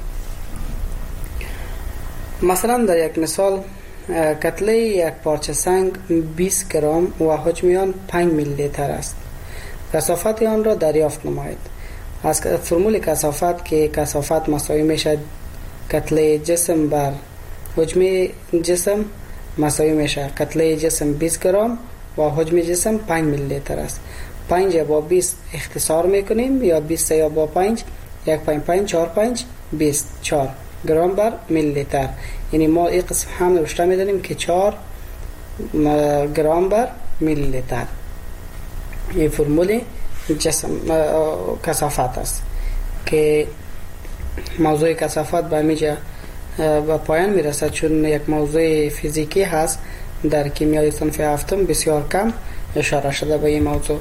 مثلا در یک مثال کتله یک پارچه سنگ 20 گرم و حجم آن 5 میلی لیتر است. کثافت آن را دریافت نمایید. از فرمول کثافت که کثافت مساوی میشه کتله جسم بر حجم جسم مساوی میشه کتله جسم 20 گرم و حجم جسم 5 میلی لیتر است. 5 با 20 اختصار میکنیم یا 20 یا با 5 1 5 5 4 5 24 گرم بر میلی لیتر. یعنی ما این قسم هم نوشته میدونیم که 4 گرم بر میلی لیتر. این فرمول جسم کثافت است که موضوع کثافت به میجا و پایان میرسد چون یک موضوع فیزیکی هست. در کیمیای صنف هفتم بسیار کم اشاره شده به این موضوع.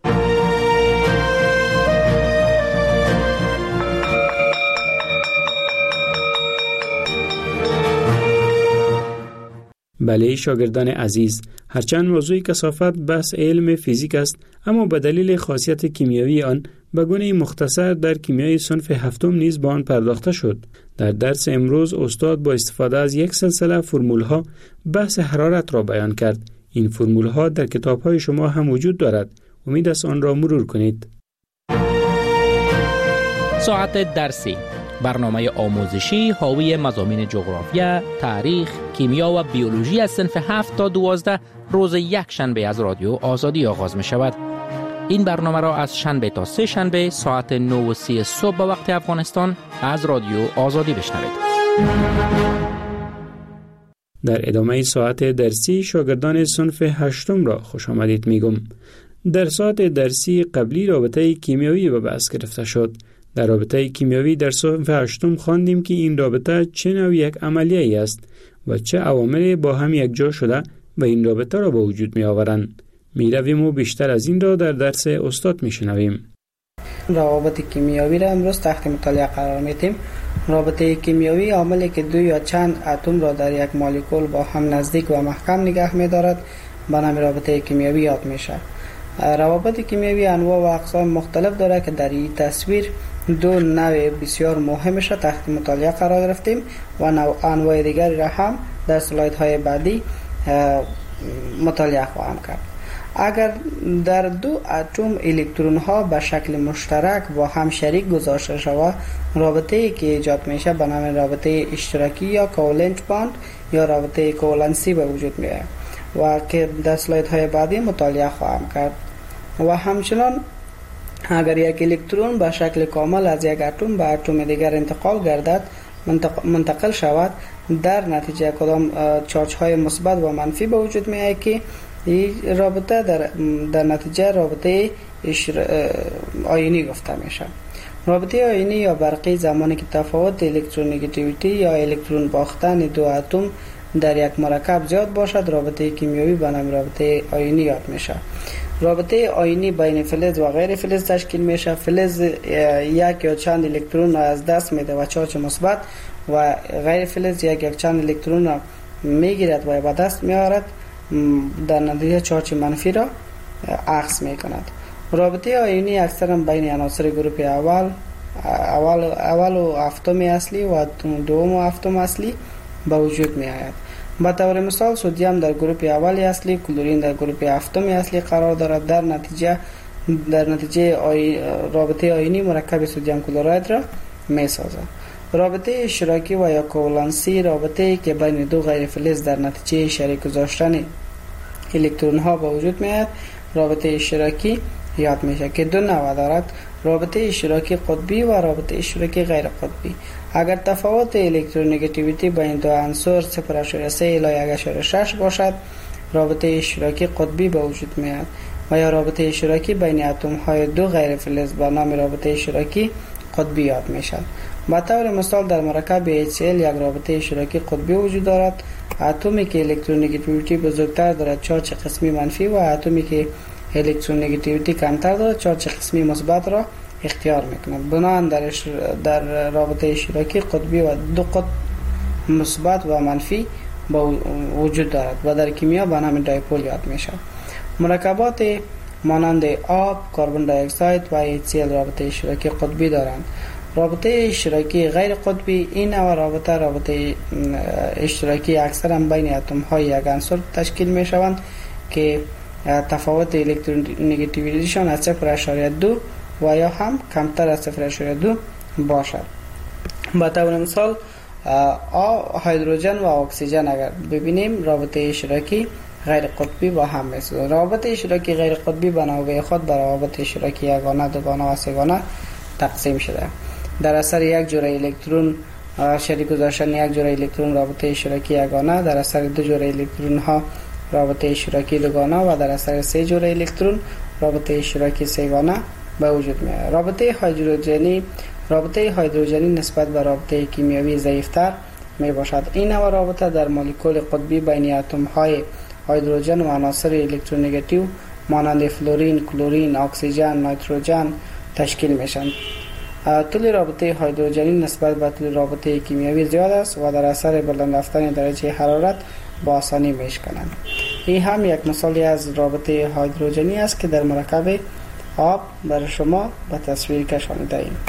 بله شاگردان عزیز، هرچند موضوع کثافت بحث علم فیزیک است، اما به دلیل خاصیت کیمیایی آن به گونه مختصر در کیمیای صنف هفتم نیز به آن پرداخته شد. در درس امروز استاد با استفاده از یک سلسله فرمول‌ها بحث حرارت را بیان کرد. این فرمول‌ها در کتاب‌های شما هم وجود دارد. امید است آن را مرور کنید. ساعت درسی، برنامه آموزشی حاوی مضامین جغرافیا، تاریخ، کیمیا و بیولوژی از صنف 7 تا 12 روز یک شنبه از رادیو آزادی آغاز می شود. این برنامه را از شنبه تا سه شنبه ساعت 9:30 صبح به وقت افغانستان از رادیو آزادی بشنوید. در ادامه ساعت درسی شاگردان صنف هشتم را خوش آمدید میگم. در ساعت درسی قبلی رابطه کیمیایی به بحث گرفته شد. در رابطه کیمیایی در صنف هشتم خواندیم که این رابطه چه نوع یک عملیه است و چه عواملی با هم یک جا شده و این رابطه را به وجود می آورند. می رویم و بیشتر از این را در درس استاد می شنویم. روابط کیمیایی را امروز تحت مطالعه قرار میدیم. رابطه کیمیایی عاملی که دو یا چند اتم را در یک مولکول با هم نزدیک و محکم نگه می‌دارد به نام رابطه کیمیایی یاد میشه. روابط کیمیایی انواع و اقسام مختلف داره که در این تصویر دو نوع بسیار مهمش را تحت مطالعه قرار گرفتیم و انواع دیگری را هم در اسلایدهای بعدی مطالعه خواهم کرد. اگر در دو اتم الکترون ها به شکل مشترک با هم شریک گذاشته شود، رابطه ای که ایجاد میشه به نام رابطه اشتراکی یا کوولنت باند یا رابطه کوولنسی به وجود میاد و که در اسلاید های بعدی مطالعه خواهم کرد. و همچنان اگر یک الکترون به شکل کامل از یک اتم به اتم دیگر منتقل شود، در نتیجه کدام چارج های مثبت و منفی به وجود میاد که این رابطه در نتیجه رابطه آیونی گفته میشه. رابطه آیونی یا برقی زمانی که تفاوت الکترونگیتیویتی یا الکترون باختن دو اتم در یک مرکب زیاد باشد، رابطه کیمیایی به نام رابطه آیونی یاد میشه. رابطه آیونی بین فلز و غیر فلز تشکیل میشه. فلز یک یا چند الکترون را از دست میده و چارج مثبت و غیر فلز یک یا چند الکترون را میگیرد و به دست میارد، در نتیجه چارج منفی را اخذ میکند. رابطه آیونی اکثرا بین عناصر گروپ اول و هفتم اصلی و دوم و هفتم اصلی به وجود می آید. به طور مثال سدیم در گروپ اول اصلی، کلورین در گروپ هفتم اصلی قرار دارد. در نتیجه رابطه آیونی مرکب سدیم کلراید را می سازد. رابطه اشتراکی و یا کوولنسی رابطه‌ای که بین دو غیر فلز در نتیجه شریک گذاشتن الکترون ها به وجود می آید رابطه اشتراکی یاد میشه که دو نوع دارد: رابطه اشتراکی قطبی و رابطه اشتراکی غیر قطبی. اگر تفاوت الکترونگیتیویتی بین دو عنصر 0.3 الی 1.6 باشد، رابطه اشتراکی قطبی به وجود میاد و یا رابطه اشتراکی بین اتم های دو غیر فلز به نام رابطه اشتراکی قطبی یاد میشد. به طور مثال در مرکب HCl یک رابطه اشتراکی قطبی وجود دارد. اتمی که الکترونگیتیویتی بزرگتر دارد چارج قسمی منفی و اتمی که الکترونگیتیویتی کمتر دارد چارج قسمی مثبت را اختیار میکند. بنابراین در رابطه اشتراکی قطبی و دو قطب مثبت و منفی وجود دارد و در کیمیا به نام دایپول یاد میشه. مرکبات مانند آب، کربن دی اکساید و HCl رابطه اشتراکی قطبی دارند. رابطه اشتراکی غیر قطبی این نوع رابطه اشتراکی اکثرا بین اتم های یک عنصر تشکیل می شوند که تفاوت الکترونگیتیویتیشان از 0.2 و یا هم کمتر از 0.2 باشد. به طور مثال هیدروژن و اکسیژن اگر ببینیم رابطه اشتراکی غیر قطبی با هم میسازند. رابطه اشتراکی غیر قطبی به نوبه خود بر رابطه اشتراکی یگانه، دوگانه و سه‌گانه تقسیم شده. در اثر یک جوره الکترون شریک گذاشتن یک جوره الکترون رابطه اشتراکی یگانه، در اثر دو جوره الکترون ها رابطه اشتراکی دوگانه و در اثر سه جوره الکترون رابطه اشتراکی سه‌گانه به وجود می آید. رابطه هیدروژنی نسبت به رابطه کیمیایی ضعیفتر می باشد. این نوع رابطه در مولکول قطبی بین اتم های هیدروژن و عناصر الکترونگیتیو مانند فلورین، کلورین، اکسیژن، نیتروژن تشکیل میشن. طول رابطه هیدروژنی نسبت به طول رابطه کیمیایی زیاد است و در اثر بلند رفتن درجه حرارت با آسانی میشکنند. این هم یک مثالی از رابطه هیدروژنی است که در مرکب آب برای شما به تصویر کشانیده ایم.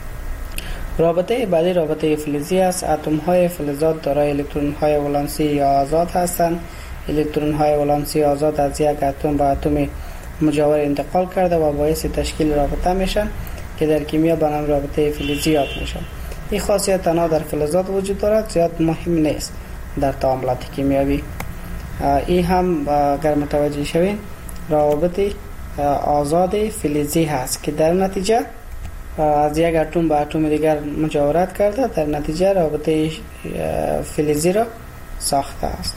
رابطه بعدی رابطه فلزی است. اتم های فلزات دارای الکترون های ولانسی یا آزاد هستند. الکترون های ولانسی آزاد از یک اتم به اتم مجاور انتقال کرده و باعث تشکیل رابطه میشن که در کیمیا به نام رابطه فلزی یاد میشن. این خاصیت تنها در فلزات وجود دارد، زیاد مهم نیست در تعاملات کیمیایی. این هم اگر متوجه شوین روابط آزاد فلزی هست که در نتیجه از یک اتم به اتم دیگر مجاورت کرده، در نتیجه رابطه فلزی را ساخته است.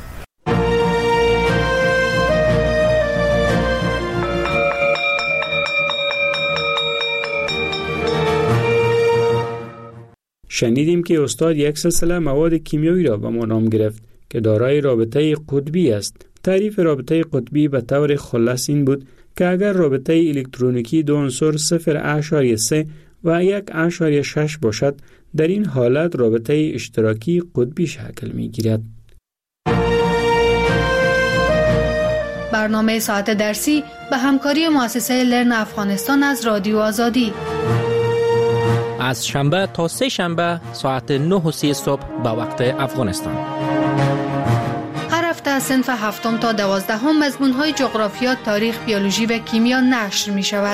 شنیدیم که استاد یک سلسله مواد کیمیایی را به ما نام گرفت که دارای رابطه قطبی است. تعریف رابطه قطبی به طور خلاص این بود که اگر رابطه الکترونیکی دو عنصر 0.3 و 1.6 باشد، در این حالت رابطه اشتراکی قطبی شکل می گیرد. برنامه ساعت درسی به همکاری مؤسسه لرن افغانستان از رادیو آزادی از شنبه تا سه شنبه ساعت 9:30 صبح به وقت افغانستان. هر هفته از صنف 7 تا 12 مضمون‌های جغرافیا، تاریخ، بیولوژی و کیمیا نشر می شود.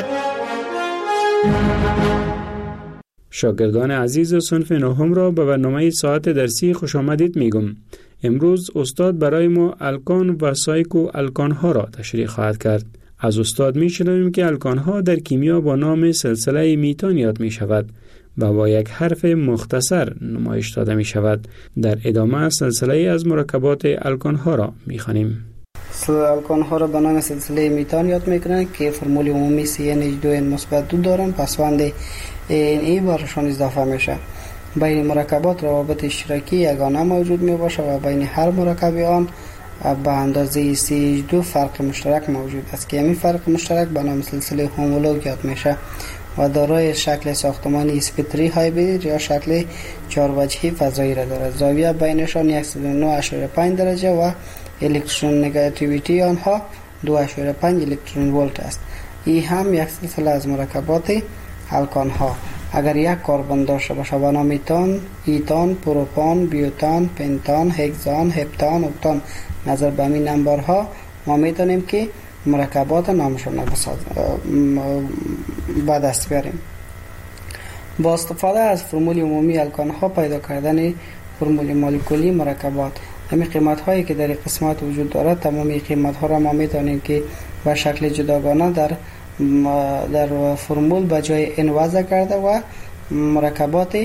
شاگردان عزیز صنف 9 را به برنامه ساعت درسی خوش آمدید میگم. امروز استاد برای ما الکان و سایکو الکان ها را تشریح خواهد کرد. از استاد میشنویم که الکان ها در کیمیا با نام سلسله میتان یاد می شود و با یک حرف مختصر نمایش داده می شود. در ادامه سلسله از مرکبات الکان ها را می خوانیم. الکان ها را به نام سلسله میتان یاد میکنند که فرمول عمومی CN2N-2 دارند. پسوند ای برشان اضافه میشه. بین مرکبات روابط اشتراکی یگانه موجود می باشه و بین هر مرکب آن به اندازه CH2 فرق مشترک موجود است که همین فرق مشترک به نام سلسله هومولوگ یاد میشه و دارای شکل ساختمانی اسپتری هایبرید یا شکل 4 وجهی فضایی را دارد. زاویه بینشان 109.5 درجه و الکترون نگاتیویتی آنها 2.5 الکترون ولت است. این هم یک سلسله از مرکبات الکان ها. اگر یک کربن داشته باشه به نام ایتان، پروپان، بیوتان، پنتان، هگزان، هپتان، اکتان، نظر به این نمبرها ما میتونیم که مرکبات نامشون به دست بیاریم. با استفاده از فرمول عمومی الکان ها پیدا کردن فرمول مولکولی مرکبات. همین قیمت هایی که در قسمت وجود دارد، تمامی قیمت ها را ما میتونیم که به شکل جداگانه در فرمول به جای ان وضع کرده و مرکبات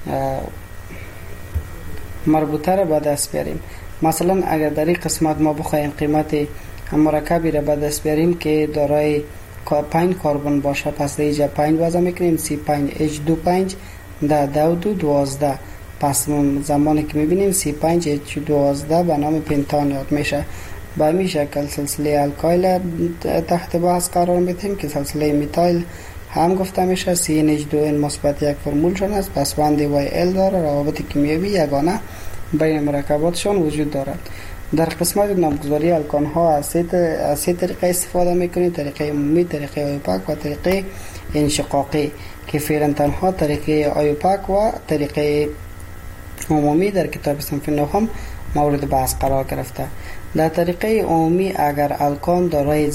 مربوطه را به دست بیاریم. مثلا اگر در این قسمت ما بخوایم قیمت مرکبی را به دست بیاریم که دارای 5 کربن باشه، پس در اینجا 5 وضع میکنیم C5H25 در 12. پس زمانی که میبینیم C5H12 به نام پنتان یاد میشه. به همین شکل سلسله الکایل تحت بحث قرار میدیم که سلسله میتایل هم گفته میشه. CNH2N-1 فرمولشون است. پسوند YL داره. روابط کیمیایی یگانه بین مرکباتشون وجود دارد. در قسمت نامگذاری الکان ها از سه طریقه استفاده میکنیم: طریقه عمومی، طریقه آیوپاک و طریقه انشقاقی، که فعلا تنها طریقه آیوپاک و طریقه عمومی در کتاب صنف 9 مورد بحث قرار گرفته. در طریقه عمومی اگر الکان دارای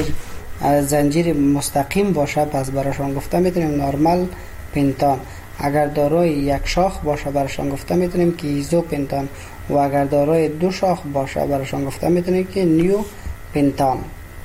زنجیر مستقیم باشه، پس براشون گفته میتونیم نورمال پنتان. اگر دارای یک شاخ باشه براشون گفته میتونیم که ایزو پنتان و اگر دارای 2 شاخ باشه براشون گفته میتونیم که نیو پنتان.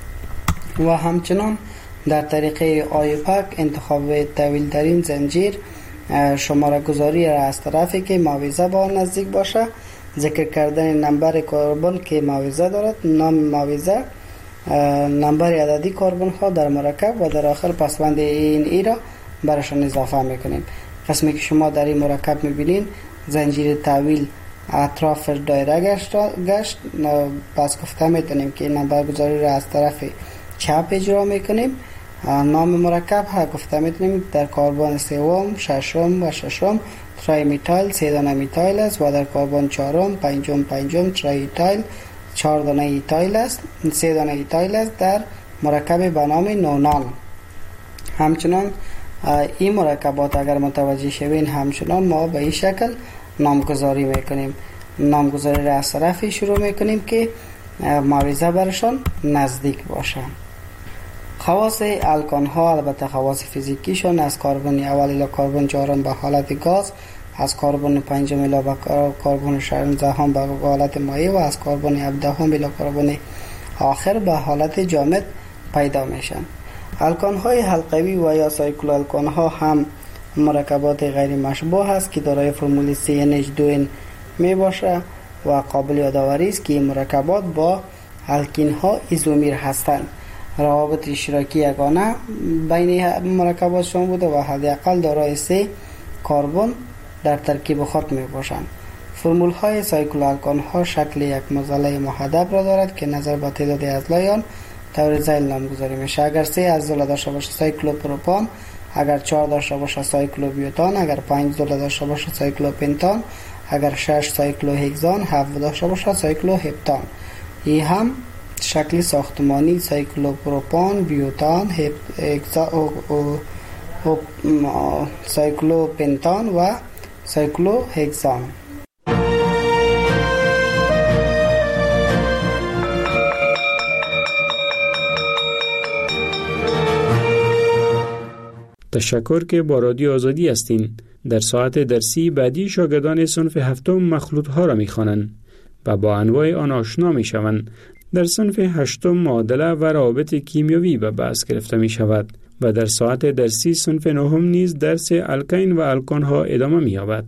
و همچنان در طریقه آیوپاک انتخاب طویل ترین زنجیر، شماره گذاری را از طرفی که معاوضه با نزدیک باشه، ذکر کردن نمبر کربن که معاوضه دارد، نام معاوضه، نمبر عددی کربن ها در مرکب و در آخر پسوند ای را برشان اضافه میکنیم. قسمی که شما در این مرکب میبینین زنجیر طویل اطراف دایره گشت، پس گفته میتونیم که نمبر گذاری را از طرف چپ اجرا میکنیم. نام مرکب ها گفته میتونیم در کربن سوم، ششم و ششم ترای میتایل 3 دانه میتایل است و در کربن چهارم، پنجم ترای ایتایل 4 دانه ایتایل است، 3 دانه ایتایل است در مرکب به نام نونان. همچنان این مرکبات اگر متوجه شوین همچنان ما به این شکل نامگذاری میکنیم. نامگذاری را از طرفی شروع میکنیم که معاوضه برشان نزدیک باشه. خواص الکان ها البته خواص فیزیکیشون از کربن اول الی کربن چهارم به حالت گاز، از کربن پنجم الی به کربن ششم به حالت مایع و از کربن 17 الی کربن آخر به حالت جامد پیدا میشن. الکان های حلقوی و یا سایکل الکان ها هم مرکبات غیر مشبوه است که دارای فرمول CNH2N می باشه و قابل یادآوری است که این مرکبات با الکین ها ایزومیر هستند. روابط اشتراکی یگانه بین مرکباتشون بوده و حداقل دارای 3 کربن در ترکیب خود می باشند. فرمول های سایکل الکان ها شکل یک معضله محدب را دارد که نظر به تعداد اضلاع آن طور زیل نامگذاری میشه. اگر 3 عضله داشته باشه سایکلوپروپان، اگر 4 داشته باشه سایکلوبیوتان، اگر 5 عضله داشته باشه سایکلوپنتان، اگر 6 سایکلوهگزان، 7 داشته باشه سایکلوهپتان. این هم شکل ساختمانی سایکلوپروپان، بیوتان، سایکلوپنتان و سایکلوهگزان. تشکر که با رادیو آزادی هستین. در ساعت درسی بعدی شاگردان صنف هفتم مخلوط ها را می خوانند و با انواع آن آشنا می شوند. در صنف هشتم معادله و روابط کیمیایی به بحث گرفته می شود و در ساعت درسی صنف نهم نیز درس الکین و الکان ها ادامه می یابد.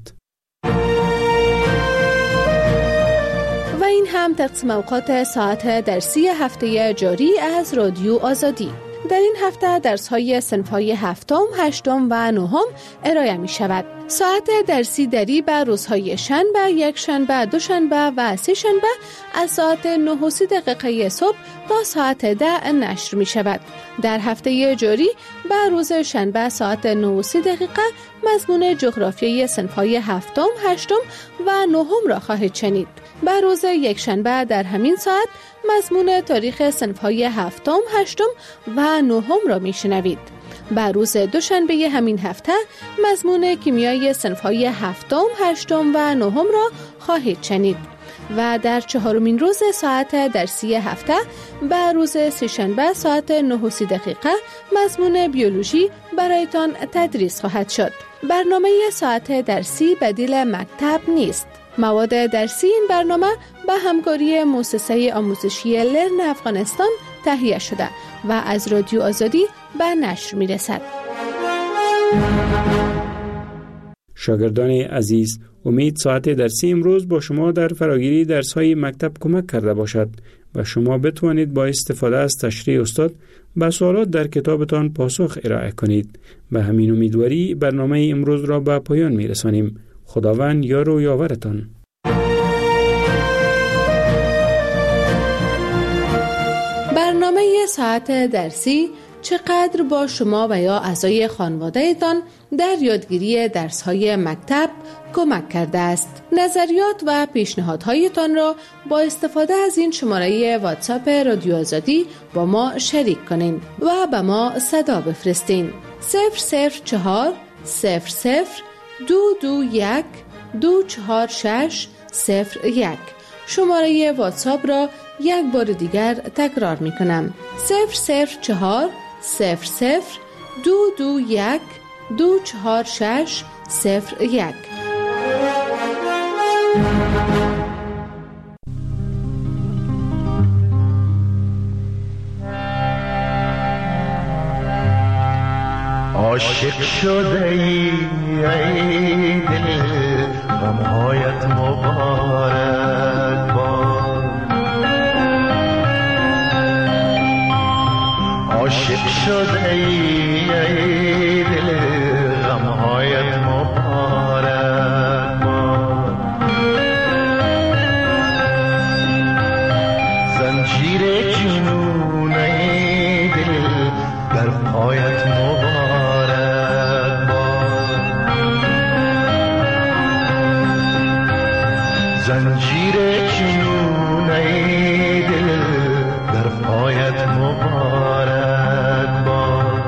و این هم تقسیم اوقات ساعت درسی هفته جاری از رادیو آزادی. در این هفته درس‌های صنف‌های هفتم، هشتم و نهم ارائه می‌شود. ساعت درسی دری به روزهای شنبه، یک شنبه، دوشنبه و سه شنبه از ساعت 9:30 صبح تا ساعت 10 نشر می‌شود. در هفته جاری به روز شنبه ساعت 9:30 مضمون جغرافیایی صنف‌های هفتم، هشتم و نهم را خواهید شنید. به روز یک شنبه در همین ساعت مضمون تاریخ صنف‌های هفتم، هشتم و نهم را میشنوید. به روز دوشنبه همین هفته مضمون کیمیای صنف‌های هفتم، هشتم و نهم را خواهید شنید. و در چهارمین روز ساعت درسی هفته به روز سه‌شنبه ساعت 9:30 مضمون بیولوژی برایتان تدریس خواهد شد. برنامه ساعت درسی بدیل مکتب نیست. مواد درسی این برنامه به همکاری مؤسسه آموزشی لرن افغانستان تهیه شده و از رادیو آزادی به نشر می رسد. شاگردان عزیز، امید ساعت درسی امروز با شما در فراگیری درس‌های مکتب کمک کرده باشد و شما بتوانید با استفاده از تشریح استاد به سوالات در کتابتان پاسخ ارائه کنید. به همین امیدواری برنامه امروز را به پایان می رسانیم. خداوند یار و یاورتان. برنامه ساعت درسی چقدر با شما و یا اعضای خانواده‌تان در یادگیری درس‌های مکتب کمک کرده است؟ نظریات و پیشنهادهایتان را با استفاده از این شماره واتساپ رادیو آزادی با ما شریک کنین و به ما صدا بفرستین. 004 00 221 246 01. شماره واتساپ را یک بار دیگر تکرار می کنم. 004 00 221 246 01. عاشق شده ای دل غمهایت مبارک باد. عاشق شده ای دل غمهایت مبارک باد. زنجیر جنون ای دل در پایت زنجیر جنون ای دل در پایت مبارک باد.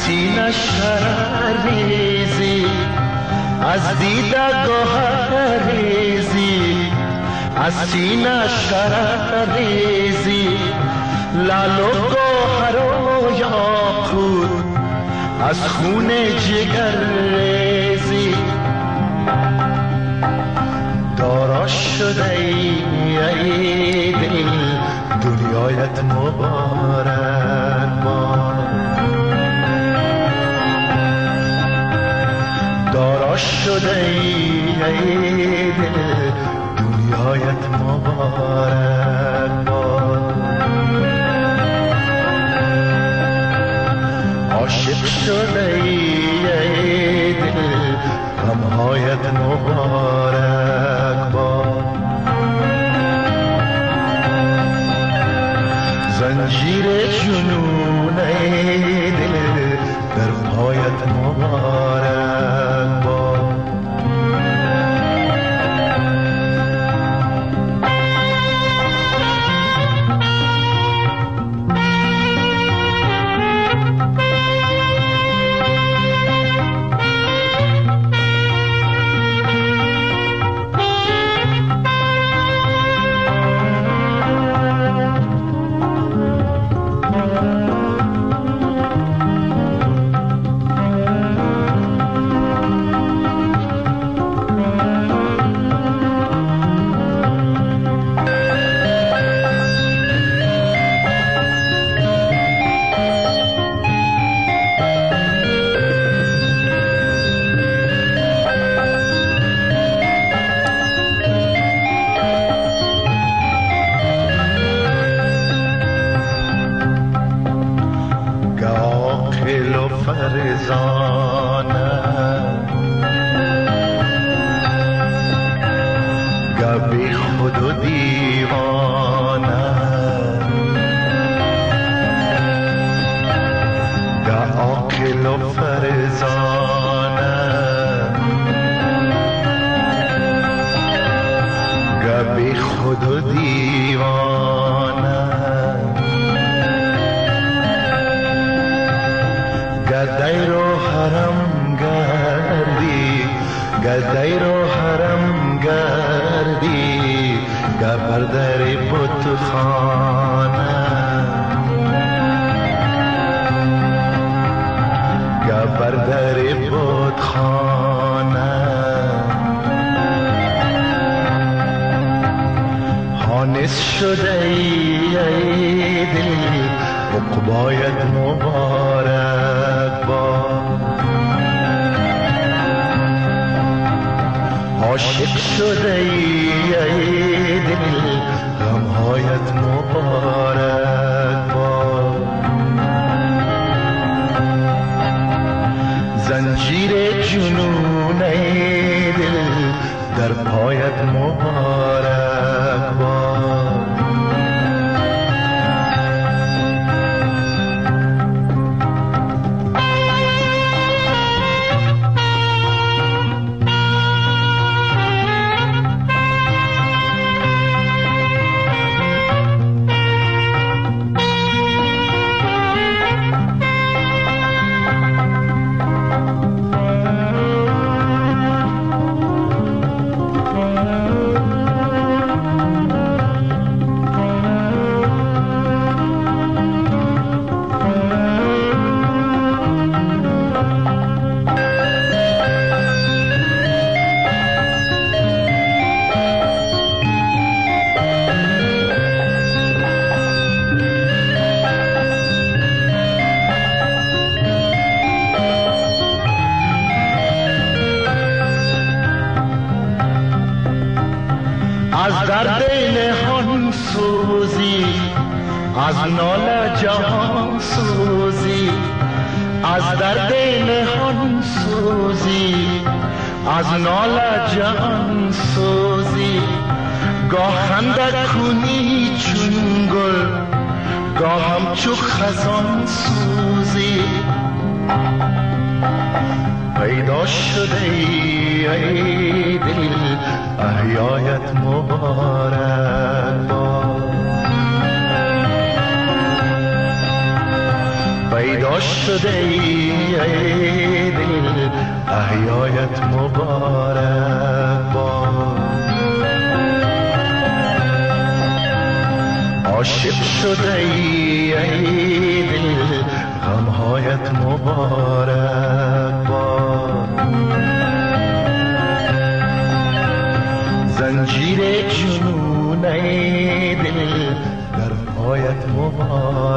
سینه شرر ریزی، از دیده گوهر ریزی، از سینه شرر ریزی، لعل و گوهر و یاقوت از خون جگر ریزی. دارا شده ای دل دنیایت مبارک باد، دارا شده ای دل دنیایت مبارک باد. عاشق شده ای دل غمهایت مبارک باد. زنجیر جنون ای دل در پایت مبارک باد. پیدا شده ای دل احیایت مبارک باد. پیدا پیدا شده ای دل احیایت مبارک باد. عاشق شده ای دل غمهایت مبارک باد. زنجیر جنون ای دل در پایت مبارک